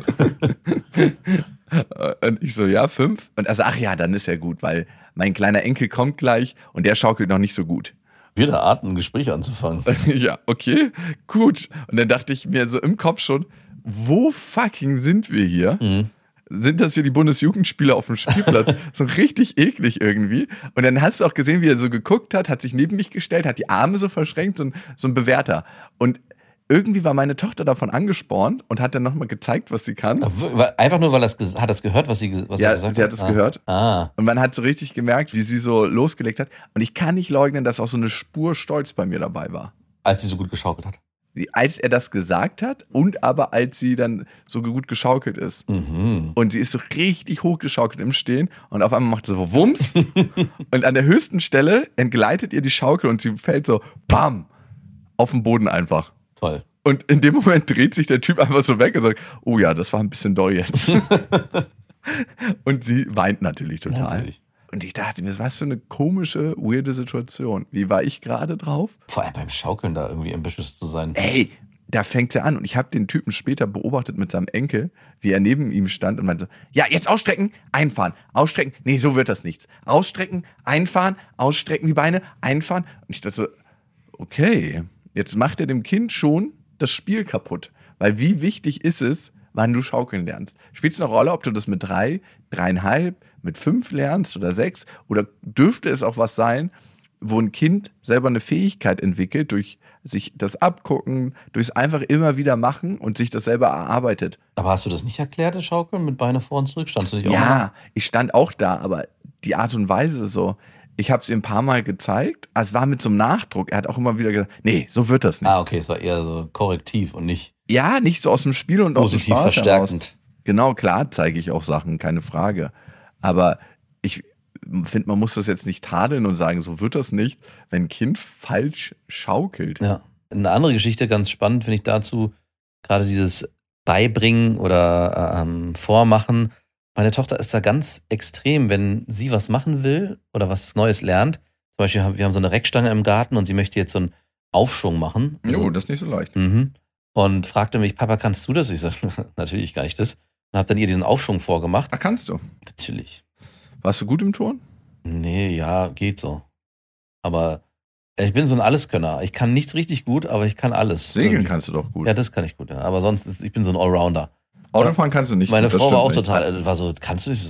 Und ich so, ja, 5? Und also, ach ja, dann ist ja gut, weil mein kleiner Enkel kommt gleich und der schaukelt noch nicht so gut. Wieder Art, ein Gespräch anzufangen. Ja, okay, gut. Und dann dachte ich mir so im Kopf schon, wo fucking sind wir hier? Mhm. Sind das hier die Bundesjugendspieler auf dem Spielplatz? So richtig eklig irgendwie. Und dann hast du auch gesehen, wie er so geguckt hat sich neben mich gestellt, hat die Arme so verschränkt und so ein Bewährter. Und irgendwie war meine Tochter davon angespornt und hat dann nochmal gezeigt, was sie kann. Einfach nur, weil hat das gehört, was er gesagt hat? Ja, sie hat es gehört. Und man hat so richtig gemerkt, wie sie so losgelegt hat. Und ich kann nicht leugnen, dass auch so eine Spur Stolz bei mir dabei war. Als sie so gut geschaukelt hat. Als er das gesagt hat und aber als sie dann so gut geschaukelt ist. Mhm. Und sie ist so richtig hochgeschaukelt im Stehen und auf einmal macht sie so Wumms und an der höchsten Stelle entgleitet ihr die Schaukel und sie fällt so BAM auf den Boden einfach. Toll. Und in dem Moment dreht sich der Typ einfach so weg und sagt, oh ja, das war ein bisschen doll jetzt. Und sie weint natürlich total. Ja, natürlich. Und ich dachte mir, was für eine komische, weirde Situation. Wie war ich gerade drauf? Vor allem beim Schaukeln da irgendwie ambitious zu sein. Ey, da fängt er an. Und ich habe den Typen später beobachtet mit seinem Enkel, wie er neben ihm stand und meinte, ja, jetzt ausstrecken, einfahren, ausstrecken. Nee, so wird das nichts. Ausstrecken, einfahren, ausstrecken die Beine, einfahren. Und ich dachte so, okay, jetzt macht er dem Kind schon das Spiel kaputt. Weil wie wichtig ist es, wann du schaukeln lernst? Spielt es eine Rolle, ob du das mit 3, 3,5, mit 5 lernst oder 6? Oder dürfte es auch was sein, wo ein Kind selber eine Fähigkeit entwickelt, durch sich das Abgucken, durchs einfach immer wieder machen und sich das selber erarbeitet? Aber hast du das nicht erklärt, das Schaukeln mit Beine vor und zurück? Standst du nicht auch? Ja, ich stand auch da, aber die Art und Weise so, ich habe es ihm ein paar Mal gezeigt, es war mit so einem Nachdruck. Er hat auch immer wieder gesagt, nee, so wird das nicht. Ah, okay, es war eher so korrektiv und nicht... Ja, nicht so aus dem Spiel und aus dem Spaß verstärkend. Heraus. Genau, klar zeige ich auch Sachen, keine Frage. Aber ich finde, man muss das jetzt nicht tadeln und sagen, so wird das nicht, wenn ein Kind falsch schaukelt. Ja. Eine andere Geschichte, ganz spannend finde ich dazu, gerade dieses Beibringen oder Vormachen. Meine Tochter ist da ganz extrem, wenn sie was machen will oder was Neues lernt. Zum Beispiel, wir haben so eine Reckstange im Garten und sie möchte jetzt so einen Aufschwung machen. Jo, das ist nicht so leicht. Mhm. Und fragte mich, Papa, kannst du das? Ich sage, natürlich kann ich das. Und habe dann ihr diesen Aufschwung vorgemacht. Ach, kannst du? Natürlich. Warst du gut im Turnen? Nee, ja, geht so. Aber ich bin so ein Alleskönner. Ich kann nichts richtig gut, aber ich kann alles. Segeln kannst du doch gut. Ja, das kann ich gut. Ja. Aber sonst, ich bin so ein Allrounder. Autofahren kannst du nicht. Meine Frau war auch total, war so, kannst du das?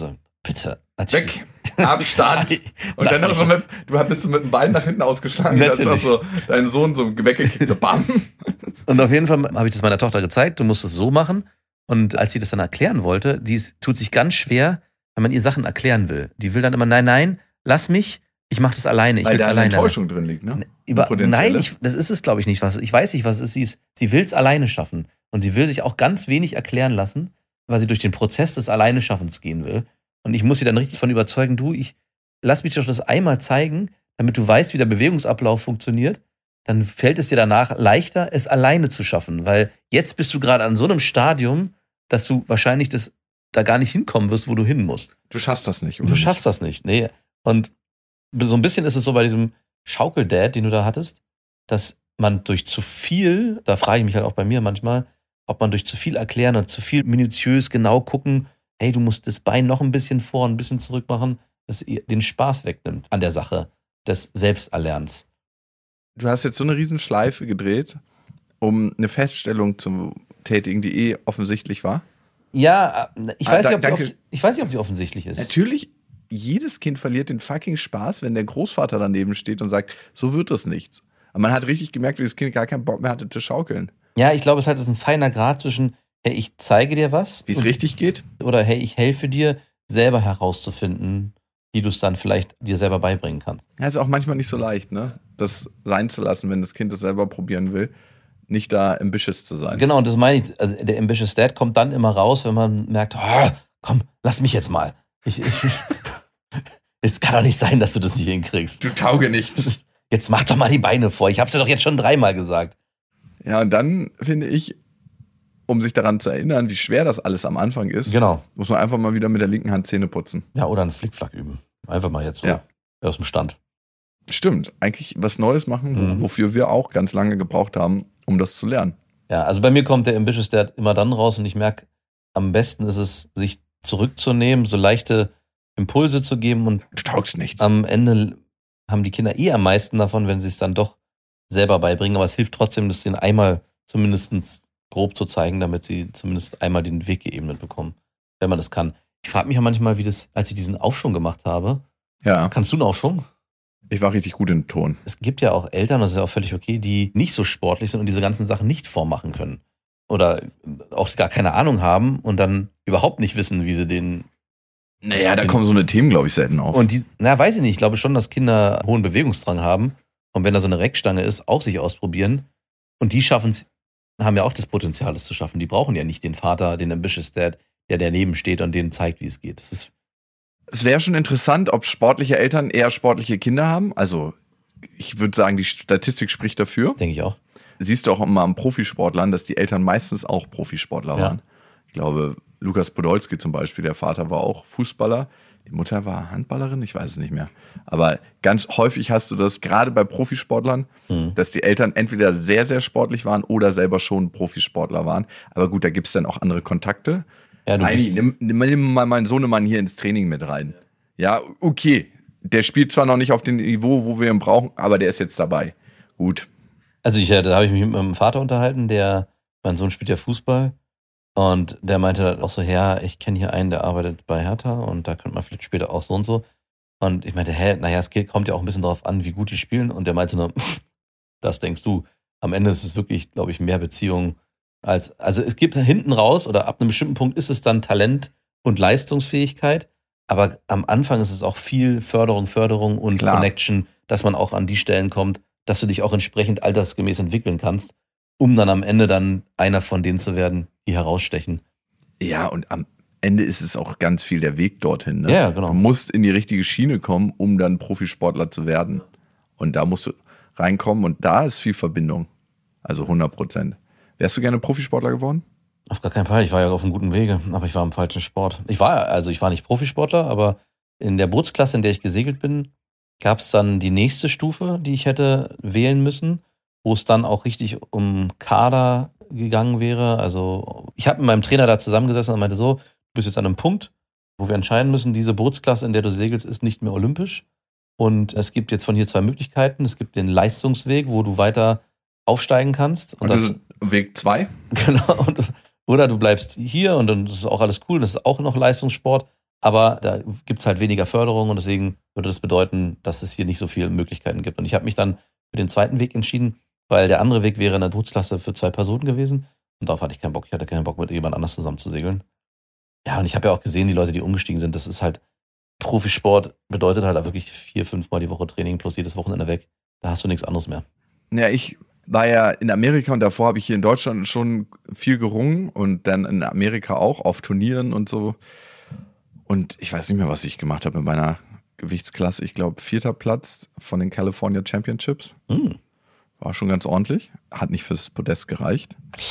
Bitte. Natürlich. Weg. Abstand. Und Lass dann mich noch so du bist so mit dem Bein nach hinten ausgeschlagen. Da ist auch so dein Sohn so weggekickt. So bam. Und auf jeden Fall habe ich das meiner Tochter gezeigt, du musst es so machen. Und als sie das dann erklären wollte, tut sich ganz schwer, wenn man ihr Sachen erklären will. Die will dann immer, nein, lass mich, ich mache das alleine. Weil da eine Enttäuschung drin liegt, ne? Nein, das ist es, glaube ich, nicht. Ich weiß nicht, was es ist. Sie will es alleine schaffen. Und sie will sich auch ganz wenig erklären lassen, weil sie durch den Prozess des Alleineschaffens gehen will. Und ich muss sie dann richtig von überzeugen, lass mich doch das einmal zeigen, damit du weißt, wie der Bewegungsablauf funktioniert. Dann fällt es dir danach leichter, es alleine zu schaffen. Weil jetzt bist du gerade an so einem Stadium, dass du wahrscheinlich da gar nicht hinkommen wirst, wo du hin musst. Du schaffst das nicht. Du schaffst das nicht, nee. Und so ein bisschen ist es so bei diesem Schaukeldad, den du da hattest, dass man durch zu viel, da frage ich mich halt auch bei mir manchmal, ob man durch zu viel erklären und zu viel minutiös genau gucken, hey, du musst das Bein noch ein bisschen vor, ein bisschen zurück machen, das den Spaß wegnimmt an der Sache des Selbsterlernens. Du hast jetzt so eine Riesenschleife gedreht, um eine Feststellung zu tätigen, die offensichtlich war. Ja, ich weiß nicht, ob die offensichtlich ist. Natürlich, jedes Kind verliert den fucking Spaß, wenn der Großvater daneben steht und sagt, so wird das nichts. Aber man hat richtig gemerkt, wie das Kind gar keinen Bock mehr hatte zu schaukeln. Ja, ich glaube, es ist ein feiner Grad zwischen, hey, ich zeige dir was. Wie es richtig geht. Oder hey, ich helfe dir, selber herauszufinden, wie du es dann vielleicht dir selber beibringen kannst. Ja, ist auch manchmal nicht so leicht, ne? Das sein zu lassen, wenn das Kind das selber probieren will. Nicht da ambitious zu sein. Genau, und das meine ich, also der ambitious Dad kommt dann immer raus, wenn man merkt, komm, lass mich jetzt mal. Es kann doch nicht sein, dass du das nicht hinkriegst. Du tauge nichts. Jetzt mach doch mal die Beine vor. Ich hab's dir doch jetzt schon 3-mal gesagt. Ja, und dann finde ich, um sich daran zu erinnern, wie schwer das alles am Anfang ist, genau, muss man einfach mal wieder mit der linken Hand Zähne putzen. Ja, oder einen Flickflack üben. Einfach mal jetzt so aus dem Stand. Stimmt, eigentlich was Neues machen, wofür wir auch ganz lange gebraucht haben, um das zu lernen. Ja, also bei mir kommt der ambitious Dad immer dann raus und ich merke, am besten ist es, sich zurückzunehmen, so leichte Impulse zu geben und du taugst nichts. Am Ende haben die Kinder am meisten davon, wenn sie es dann doch selber beibringen, aber es hilft trotzdem, das denen einmal zumindest grob zu zeigen, damit sie zumindest einmal den Weg geebnet bekommen, wenn man es kann. Ich frage mich ja manchmal, wie das, als ich diesen Aufschwung gemacht habe. Ja. Kannst du einen Aufschwung? Ich war richtig gut im Ton. Es gibt ja auch Eltern, das ist ja auch völlig okay, die nicht so sportlich sind und diese ganzen Sachen nicht vormachen können. Oder auch gar keine Ahnung haben und dann überhaupt nicht wissen, wie sie den... Naja, da kommen so eine Themen, glaube ich, selten auf. Und weiß ich nicht, ich glaube schon, dass Kinder hohen Bewegungsdrang haben und wenn da so eine Reckstange ist, auch sich ausprobieren. Und die schaffen es, haben ja auch das Potenzial, es zu schaffen. Die brauchen ja nicht den Vater, den ambitious Dad, der daneben steht und denen zeigt, wie es geht. Es wäre schon interessant, ob sportliche Eltern eher sportliche Kinder haben. Also ich würde sagen, die Statistik spricht dafür. Denke ich auch. Siehst du auch immer an Profisportlern, dass die Eltern meistens auch Profisportler waren. Ich glaube, Lukas Podolski zum Beispiel, der Vater war auch Fußballer. Die Mutter war Handballerin, ich weiß es nicht mehr. Aber ganz häufig hast du das, gerade bei Profisportlern, dass die Eltern entweder sehr, sehr sportlich waren oder selber schon Profisportler waren. Aber gut, da gibt es dann auch andere Kontakte. Ja, nimm mal meinen Sohnemann hier ins Training mit rein. Ja, okay. Der spielt zwar noch nicht auf dem Niveau, wo wir ihn brauchen, aber der ist jetzt dabei. Gut. Also da habe ich mich mit meinem Vater unterhalten, mein Sohn spielt ja Fußball. Und der meinte dann auch so, ja, ich kenne hier einen, der arbeitet bei Hertha und da könnte man vielleicht später auch so und so. Und ich meinte, es kommt ja auch ein bisschen darauf an, wie gut die spielen. Und der meinte nur, das denkst du. Am Ende ist es wirklich, glaube ich, mehr Beziehung also es gibt hinten raus oder ab einem bestimmten Punkt ist es dann Talent und Leistungsfähigkeit. Aber am Anfang ist es auch viel Förderung und Connection, dass man auch an die Stellen kommt, dass du dich auch entsprechend altersgemäß entwickeln kannst, um dann am Ende dann einer von denen zu werden, die herausstechen. Ja, und am Ende ist es auch ganz viel der Weg dorthin. Ne? Ja, genau. Du musst in die richtige Schiene kommen, um dann Profisportler zu werden. Und da musst du reinkommen und da ist viel Verbindung. Also 100%. Wärst du gerne Profisportler geworden? Auf gar keinen Fall. Ich war ja auf einem guten Wege, aber ich war im falschen Sport. Ich war nicht Profisportler, aber in der Bootsklasse, in der ich gesegelt bin, gab es dann die nächste Stufe, die ich hätte wählen müssen, wo es dann auch richtig um Kader gegangen wäre. Also ich habe mit meinem Trainer da zusammengesessen und meinte so, du bist jetzt an einem Punkt, wo wir entscheiden müssen, diese Bootsklasse, in der du segelst, ist nicht mehr olympisch. Und es gibt jetzt von hier 2 Möglichkeiten. Es gibt den Leistungsweg, wo du weiter aufsteigen kannst. Und das ist Weg 2? Genau. Oder du bleibst hier und dann ist auch alles cool. Das ist auch noch Leistungssport. Aber da gibt es halt weniger Förderung und deswegen würde das bedeuten, dass es hier nicht so viele Möglichkeiten gibt. Und ich habe mich dann für den zweiten Weg entschieden, weil der andere Weg wäre eine Bootsklasse für 2 Personen gewesen. Und darauf hatte ich keinen Bock. Ich hatte keinen Bock, mit jemand anders zusammen zu segeln. Ja, und ich habe ja auch gesehen, die Leute, die umgestiegen sind, das ist halt, Profisport bedeutet halt auch wirklich 4-5 Mal die Woche Training plus jedes Wochenende weg. Da hast du nichts anderes mehr. Ja, ich war ja in Amerika und davor habe ich hier in Deutschland schon viel gerungen und dann in Amerika auch auf Turnieren und so. Und ich weiß nicht mehr, was ich gemacht habe mit meiner Gewichtsklasse. Ich glaube, 4. Platz von den California Championships. War schon ganz ordentlich. Hat nicht fürs Podest gereicht.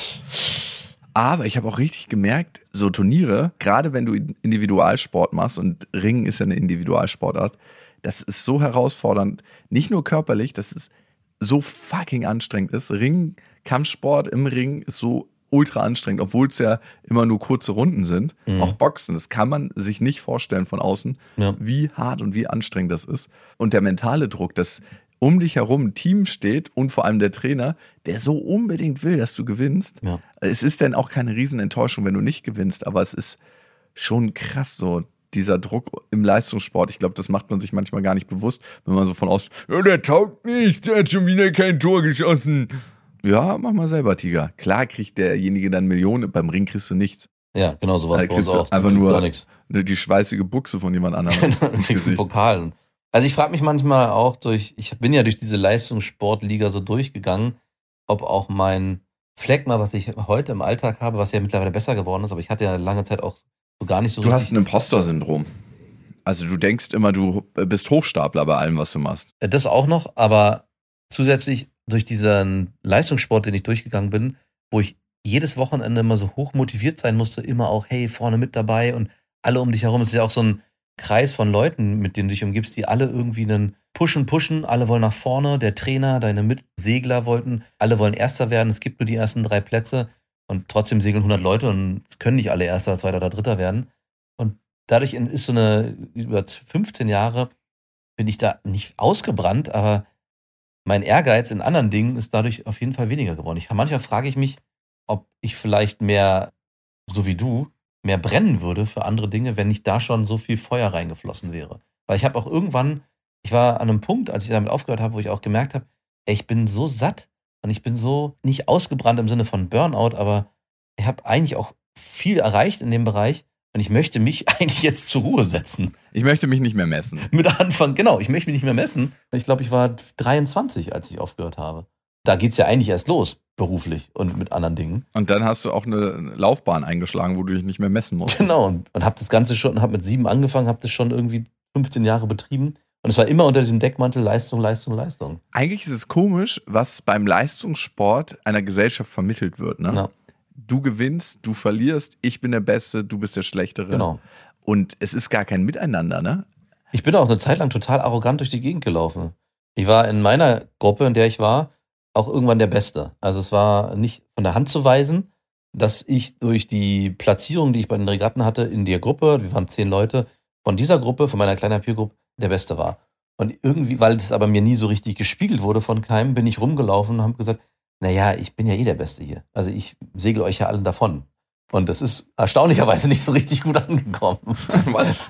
Aber ich habe auch richtig gemerkt, so Turniere, gerade wenn du Individualsport machst, und Ringen ist ja eine Individualsportart, das ist so herausfordernd, nicht nur körperlich, dass es so fucking anstrengend ist. Ringen, Kampfsport im Ring ist so ultra anstrengend, obwohl es ja immer nur kurze Runden sind. Auch Boxen, das kann man sich nicht vorstellen von außen, wie hart und wie anstrengend das ist. Und der mentale Druck, dass um dich herum ein Team steht und vor allem der Trainer, der so unbedingt will, dass du gewinnst. Ja. Es ist dann auch keine Riesenenttäuschung, wenn du nicht gewinnst, aber es ist schon krass so, dieser Druck im Leistungssport. Ich glaube, das macht man sich manchmal gar nicht bewusst, wenn man so von außen, ja, der taugt nicht, der hat schon wieder kein Tor geschossen. Ja, mach mal selber, Tiger. Klar kriegt derjenige dann Millionen, beim Ring kriegst du nichts. Ja, genau, sowas bei uns auch. Einfach nur die schweißige Buchse von jemand anderem. Du kriegst einen Pokal. Also ich frage mich manchmal auch ich bin ja durch diese Leistungssportliga so durchgegangen, ob auch mein Fleck was ich heute im Alltag habe, was ja mittlerweile besser geworden ist, aber ich hatte ja lange Zeit auch so gar nicht so richtig. Du hast ein Imposter-Syndrom. Also du denkst immer, du bist Hochstapler bei allem, was du machst. Das auch noch, aber zusätzlich durch diesen Leistungssport, den ich durchgegangen bin, wo ich jedes Wochenende immer so hoch motiviert sein musste, immer auch, hey, vorne mit dabei und alle um dich herum. Es ist ja auch so ein Kreis von Leuten, mit denen du dich umgibst, die alle irgendwie einen pushen, alle wollen nach vorne, der Trainer, deine Mitsegler alle wollen Erster werden, es gibt nur die ersten 3 Plätze und trotzdem segeln 100 Leute und es können nicht alle Erster, Zweiter oder Dritter werden. Und dadurch ist so über 15 Jahre bin ich da nicht ausgebrannt, aber mein Ehrgeiz in anderen Dingen ist dadurch auf jeden Fall weniger geworden. Manchmal frage ich mich, ob ich vielleicht mehr, so wie du, mehr brennen würde für andere Dinge, wenn nicht da schon so viel Feuer reingeflossen wäre. Weil ich habe auch ich war an einem Punkt, als ich damit aufgehört habe, wo ich auch gemerkt habe, ich bin so satt und ich bin so nicht ausgebrannt im Sinne von Burnout, aber ich habe eigentlich auch viel erreicht in dem Bereich und ich möchte mich eigentlich jetzt zur Ruhe setzen. Ich möchte mich nicht mehr messen. Ich möchte mich nicht mehr messen. Ich glaube, ich war 23, als ich aufgehört habe. Da geht's ja eigentlich erst los, beruflich und mit anderen Dingen. Und dann hast du auch eine Laufbahn eingeschlagen, wo du dich nicht mehr messen musst. Genau, und habe das Ganze schon, habe mit 7 angefangen, habe das schon irgendwie 15 Jahre betrieben. Und es war immer unter diesem Deckmantel Leistung. Eigentlich ist es komisch, was beim Leistungssport einer Gesellschaft vermittelt wird. Ne? Ja. Du gewinnst, du verlierst, ich bin der Beste, du bist der Schlechtere. Genau. Und es ist gar kein Miteinander, ne? Ich bin auch eine Zeit lang total arrogant durch die Gegend gelaufen. Ich war in meiner Gruppe, in der ich war, auch irgendwann der Beste. Also es war nicht von der Hand zu weisen, dass ich durch die Platzierung, die ich bei den Regatten hatte, in der Gruppe, wir waren 10 Leute, von dieser Gruppe, von meiner kleinen Peer-Group, der Beste war. Und irgendwie, weil das aber mir nie so richtig gespiegelt wurde von keinem, bin ich rumgelaufen und habe gesagt, naja, ich bin ja der Beste hier. Also ich segel euch ja allen davon. Und das ist erstaunlicherweise nicht so richtig gut angekommen. Was?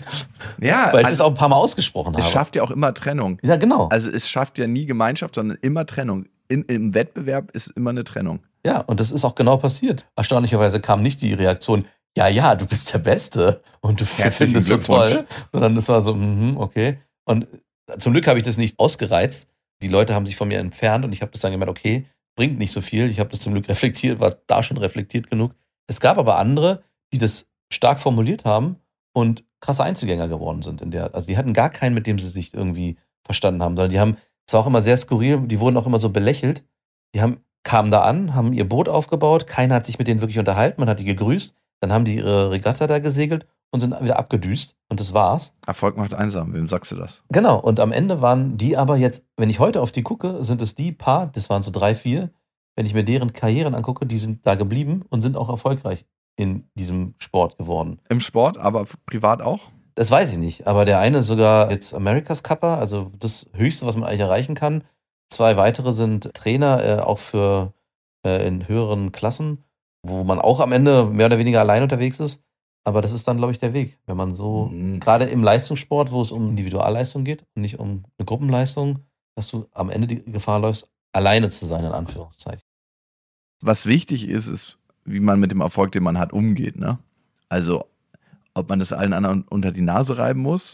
Ja, weil ich das auch ein paar Mal ausgesprochen habe. Es schafft ja auch immer Trennung. Ja, genau. Also es schafft ja nie Gemeinschaft, sondern immer Trennung. Im Wettbewerb ist immer eine Trennung. Ja, und das ist auch genau passiert. Erstaunlicherweise kam nicht die Reaktion, ja, du bist der Beste und du findest es so toll, sondern es war so, okay. Und zum Glück habe ich das nicht ausgereizt. Die Leute haben sich von mir entfernt und ich habe das dann gemerkt, okay, bringt nicht so viel. Ich habe das zum Glück reflektiert, war da schon reflektiert genug. Es gab aber andere, die das stark formuliert haben und krasse Einzelgänger geworden sind. Also die hatten gar keinen, mit dem sie sich irgendwie verstanden haben, sondern es war auch immer sehr skurril, die wurden auch immer so belächelt. Kamen da an, haben ihr Boot aufgebaut, keiner hat sich mit denen wirklich unterhalten, man hat die gegrüßt, dann haben die ihre Regatta da gesegelt und sind wieder abgedüst und das war's. Erfolg macht einsam, wem sagst du das? Genau, und am Ende waren die aber jetzt, wenn ich heute auf die gucke, sind es die Paar, das waren so 3, 4, wenn ich mir deren Karrieren angucke, die sind da geblieben und sind auch erfolgreich in diesem Sport geworden. Im Sport, aber privat auch? Das weiß ich nicht, aber der eine sogar jetzt America's Cupper, also das Höchste, was man eigentlich erreichen kann. 2 weitere sind Trainer, auch für in höheren Klassen, wo man auch am Ende mehr oder weniger allein unterwegs ist. Aber das ist dann, glaube ich, der Weg. Wenn man so, gerade im Leistungssport, wo es um Individualleistung geht und nicht um eine Gruppenleistung, dass du am Ende die Gefahr läufst, alleine zu sein, in Anführungszeichen. Was wichtig ist, wie man mit dem Erfolg, den man hat, umgeht. Ne? Also, ob man das allen anderen unter die Nase reiben muss,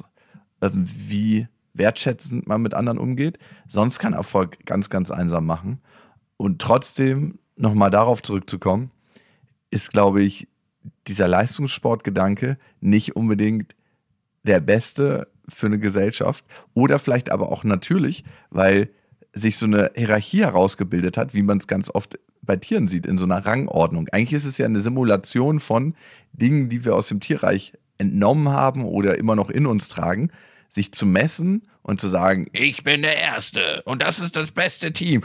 wie wertschätzend man mit anderen umgeht. Sonst kann Erfolg ganz, ganz einsam machen. Und trotzdem, nochmal darauf zurückzukommen, ist, glaube ich, dieser Leistungssportgedanke nicht unbedingt der beste für eine Gesellschaft oder vielleicht aber auch natürlich, weil sich so eine Hierarchie herausgebildet hat, wie man es ganz oft bei Tieren sieht, in so einer Rangordnung. Eigentlich ist es ja eine Simulation von Dingen, die wir aus dem Tierreich entnommen haben oder immer noch in uns tragen, sich zu messen und zu sagen, ich bin der Erste und das ist das beste Team.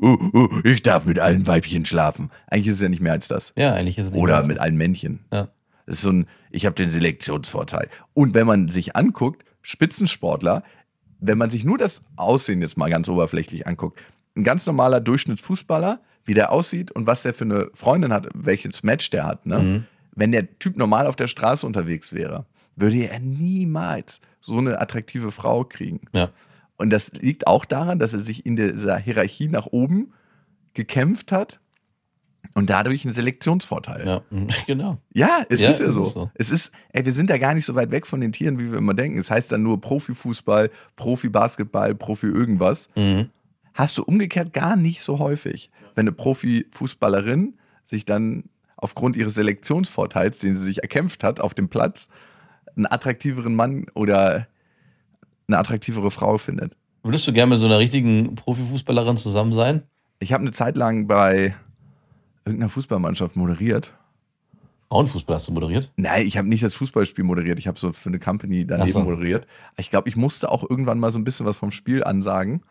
Ich darf mit allen Weibchen schlafen. Eigentlich ist es ja nicht mehr als das. Ja, eigentlich ist es nicht Oder mehr als mit das. allen Männchen. Ja. Das ist so ich habe den Selektionsvorteil. Und wenn man sich anguckt, Spitzensportler, wenn man sich nur das Aussehen jetzt mal ganz oberflächlich anguckt, ein ganz normaler Durchschnittsfußballer, wie der aussieht und was der für eine Freundin hat, welches Match der hat, ne? Mhm. Wenn der Typ normal auf der Straße unterwegs wäre, würde er niemals so eine attraktive Frau kriegen. Ja. Und das liegt auch daran, dass er sich in dieser Hierarchie nach oben gekämpft hat und dadurch einen Selektionsvorteil. Ja, genau. Ja, es ist ja es so. ist so. Es ist, wir sind ja gar nicht so weit weg von den Tieren, wie wir immer denken. Es heißt dann nur Profifußball, Profi-Basketball, Profi-irgendwas. Mhm. Hast du umgekehrt gar nicht so häufig. Wenn eine Profifußballerin sich dann aufgrund ihres Selektionsvorteils, den sie sich erkämpft hat auf dem Platz, einen attraktiveren Mann oder eine attraktivere Frau findet. Würdest du gerne mit so einer richtigen Profifußballerin zusammen sein? Ich habe eine Zeit lang bei irgendeiner Fußballmannschaft moderiert. Frauenfußball hast du moderiert? Nein, ich habe nicht das Fußballspiel moderiert. Ich habe so für eine Company daneben Ach so. moderiert. Ich glaube, ich musste auch irgendwann mal so ein bisschen was vom Spiel ansagen.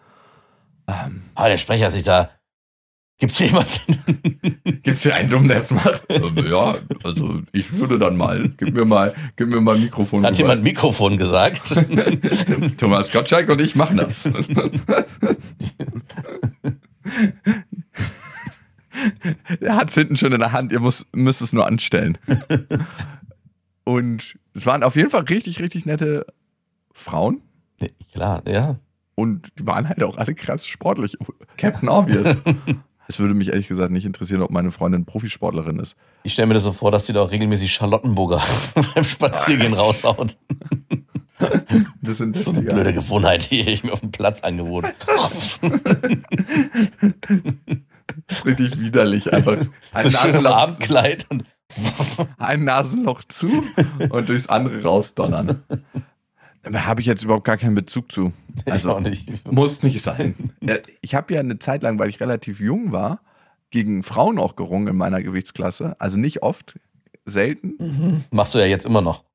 Aber der Sprecher ist nicht da. Gibt's jemanden? Gibt's hier einen Dummen, der es macht? Ja, also ich würde dann mal. Gib mir mal ein Mikrofon. Hat jemand Mikrofon gesagt? Thomas Gottschalk und ich machen das. Er hat es hinten schon in der Hand, ihr müsst es nur anstellen. Und es waren auf jeden Fall richtig, richtig nette Frauen. Nee, klar, ja. Und die waren halt auch alle krass sportlich. Captain Obvious. Es würde mich ehrlich gesagt nicht interessieren, ob meine Freundin Profisportlerin ist. Ich stelle mir das so vor, dass sie da auch regelmäßig Charlottenburger beim Spaziergehen raushaut. Das sind So eine blöde Gewohnheit, die ich mir auf dem Platz angeboten. Das ist richtig widerlich. Einfach So schön im Abendkleid und ein Nasenloch zu und durchs andere rausdonnern. Da habe ich jetzt überhaupt gar keinen Bezug zu. Also auch nicht. muss nicht sein. Ich habe ja eine Zeit lang, weil ich relativ jung war, gegen Frauen auch gerungen in meiner Gewichtsklasse. Also nicht oft, selten. Machst du ja jetzt immer noch.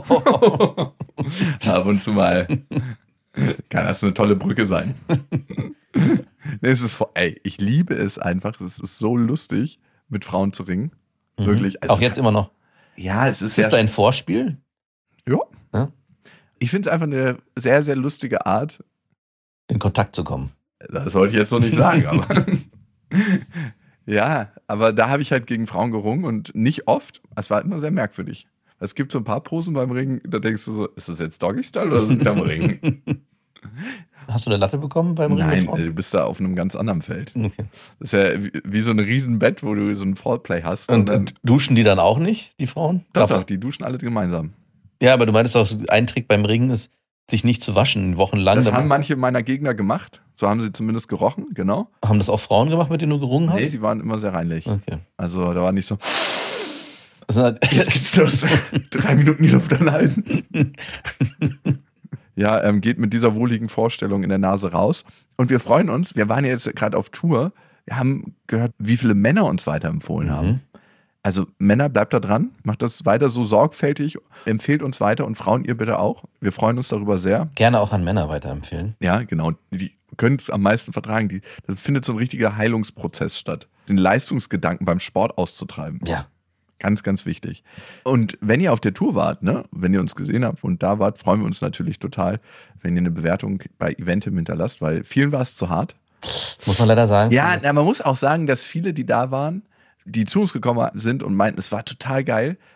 Ab und zu mal. Kann das eine tolle Brücke sein. Nee, ich liebe es einfach. Es ist so lustig, mit Frauen zu ringen. Wirklich. Also, Auch jetzt immer noch. Ja, es ist Ist das ein Vorspiel? Ja. Ja? Ich finde es einfach eine sehr, sehr lustige Art. In Kontakt zu kommen. Das wollte ich jetzt noch nicht sagen, aber. Ja, aber da habe ich halt gegen Frauen gerungen und nicht oft. Es war immer sehr merkwürdig. Es gibt so ein paar Posen beim Ringen, da denkst du so, ist das jetzt Doggy-Style oder sind wir am Ringen? Hast du eine Latte bekommen beim Ringen? Nein, mit Frauen? du bist da auf einem ganz anderen Feld. Okay. Das ist ja wie so ein Riesenbett, wo du so ein Fallplay hast. Und duschen die dann auch nicht, die Frauen? Doch, die duschen alle gemeinsam. Ja, aber du meinst doch, ein Trick beim Ringen ist, sich nicht zu waschen, wochenlang. Das haben manche meiner Gegner gemacht. So haben sie zumindest gerochen, genau. Haben das auch Frauen gemacht, mit denen du gerungen hast? Nee, die waren immer sehr reinlich. Okay. Also da war nicht so, Das sind halt, jetzt geht's los. 3 Minuten die Luft anhalten. Ja, geht mit dieser wohligen Vorstellung in der Nase raus. Und wir freuen uns, wir waren ja jetzt gerade auf Tour, wir haben gehört, wie viele Männer uns weiterempfohlen haben. Also Männer, bleibt da dran, macht das weiter so sorgfältig, empfehlt uns weiter und Frauen, ihr bitte auch. Wir freuen uns darüber sehr. gerne auch an Männer weiterempfehlen. Ja, genau. Die können es am meisten vertragen. Das findet so ein richtiger Heilungsprozess statt. Den Leistungsgedanken beim Sport auszutreiben. Ja. Ganz, ganz wichtig. Und wenn ihr auf der Tour wart, ne, wenn ihr uns gesehen habt und da wart, freuen wir uns natürlich total, wenn ihr eine Bewertung bei Eventim hinterlasst, weil vielen war es zu hart. Muss man leider sagen. Ja, man muss auch sagen, dass viele, die da waren, die zu uns gekommen sind und meinten, es war total geil,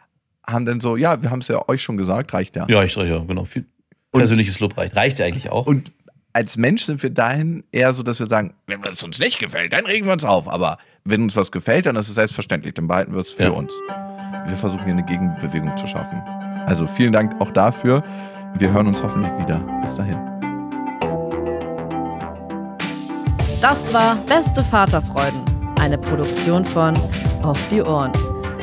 haben dann so, ja, wir haben es ja euch schon gesagt, reicht ja. Ja, genau. Viel persönliches Lob reicht ja eigentlich auch. Und als Mensch sind wir dahin eher so, dass wir sagen, wenn es uns nicht gefällt, dann regen wir uns auf. Aber wenn uns was gefällt, dann ist es selbstverständlich, dann behalten wir es für uns. Wir versuchen hier eine Gegenbewegung zu schaffen. Also vielen Dank auch dafür. Wir hören uns hoffentlich wieder. Bis dahin. Das war Beste Vaterfreuden, eine Produktion von Auf die Ohren.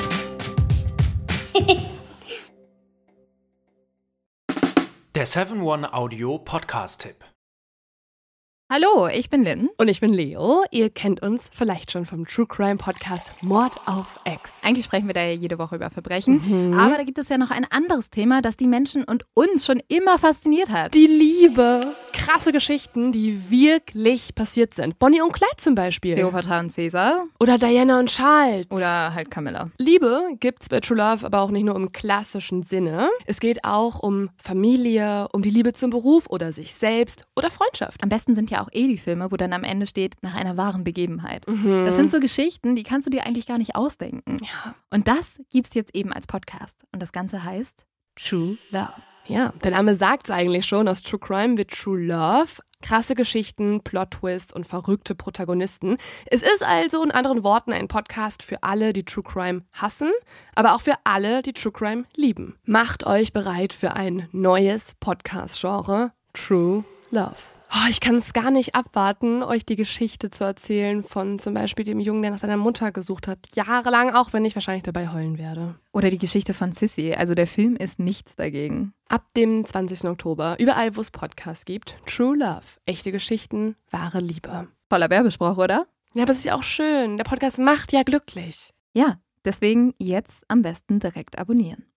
Der 7-One-Audio-Podcast-Tipp. Hallo, ich bin Lynn. Und ich bin Leo. Ihr kennt uns vielleicht schon vom True Crime Podcast Mord auf Ex. Eigentlich sprechen wir da ja jede Woche über Verbrechen. Aber da gibt es ja noch ein anderes Thema, das die Menschen und uns schon immer fasziniert hat. Die Liebe. Krasse Geschichten, die wirklich passiert sind. Bonnie und Clyde zum Beispiel. Cleopatra und Caesar. Oder Diana und Charles. Oder halt Camilla. Liebe gibt's bei True Love aber auch nicht nur im klassischen Sinne. Es geht auch um Familie, um die Liebe zum Beruf oder sich selbst oder Freundschaft. Am besten sind ja auch die Filme, wo dann am Ende steht, nach einer wahren Begebenheit. Das sind so Geschichten, die kannst du dir eigentlich gar nicht ausdenken. Ja. Und das gibt's jetzt eben als Podcast. Und das Ganze heißt True Love. Ja, der Name sagt's eigentlich schon. Aus True Crime wird True Love. Krasse Geschichten, Plot-Twist und verrückte Protagonisten. Es ist also in anderen Worten ein Podcast für alle, die True Crime hassen, aber auch für alle, die True Crime lieben. Macht euch bereit für ein neues Podcast-Genre, True Love. Oh, ich kann es gar nicht abwarten, euch die Geschichte zu erzählen von zum Beispiel dem Jungen, der nach seiner Mutter gesucht hat. Jahrelang, auch wenn ich wahrscheinlich dabei heulen werde. Oder die Geschichte von Sissy. Also der Film ist nichts dagegen. Ab dem 20. Oktober, überall wo es Podcasts gibt, True Love. Echte Geschichten, wahre Liebe. Voller Werbespruch, oder? Ja, aber es ist ja auch schön. Der Podcast macht ja glücklich. Ja, deswegen jetzt am besten direkt abonnieren.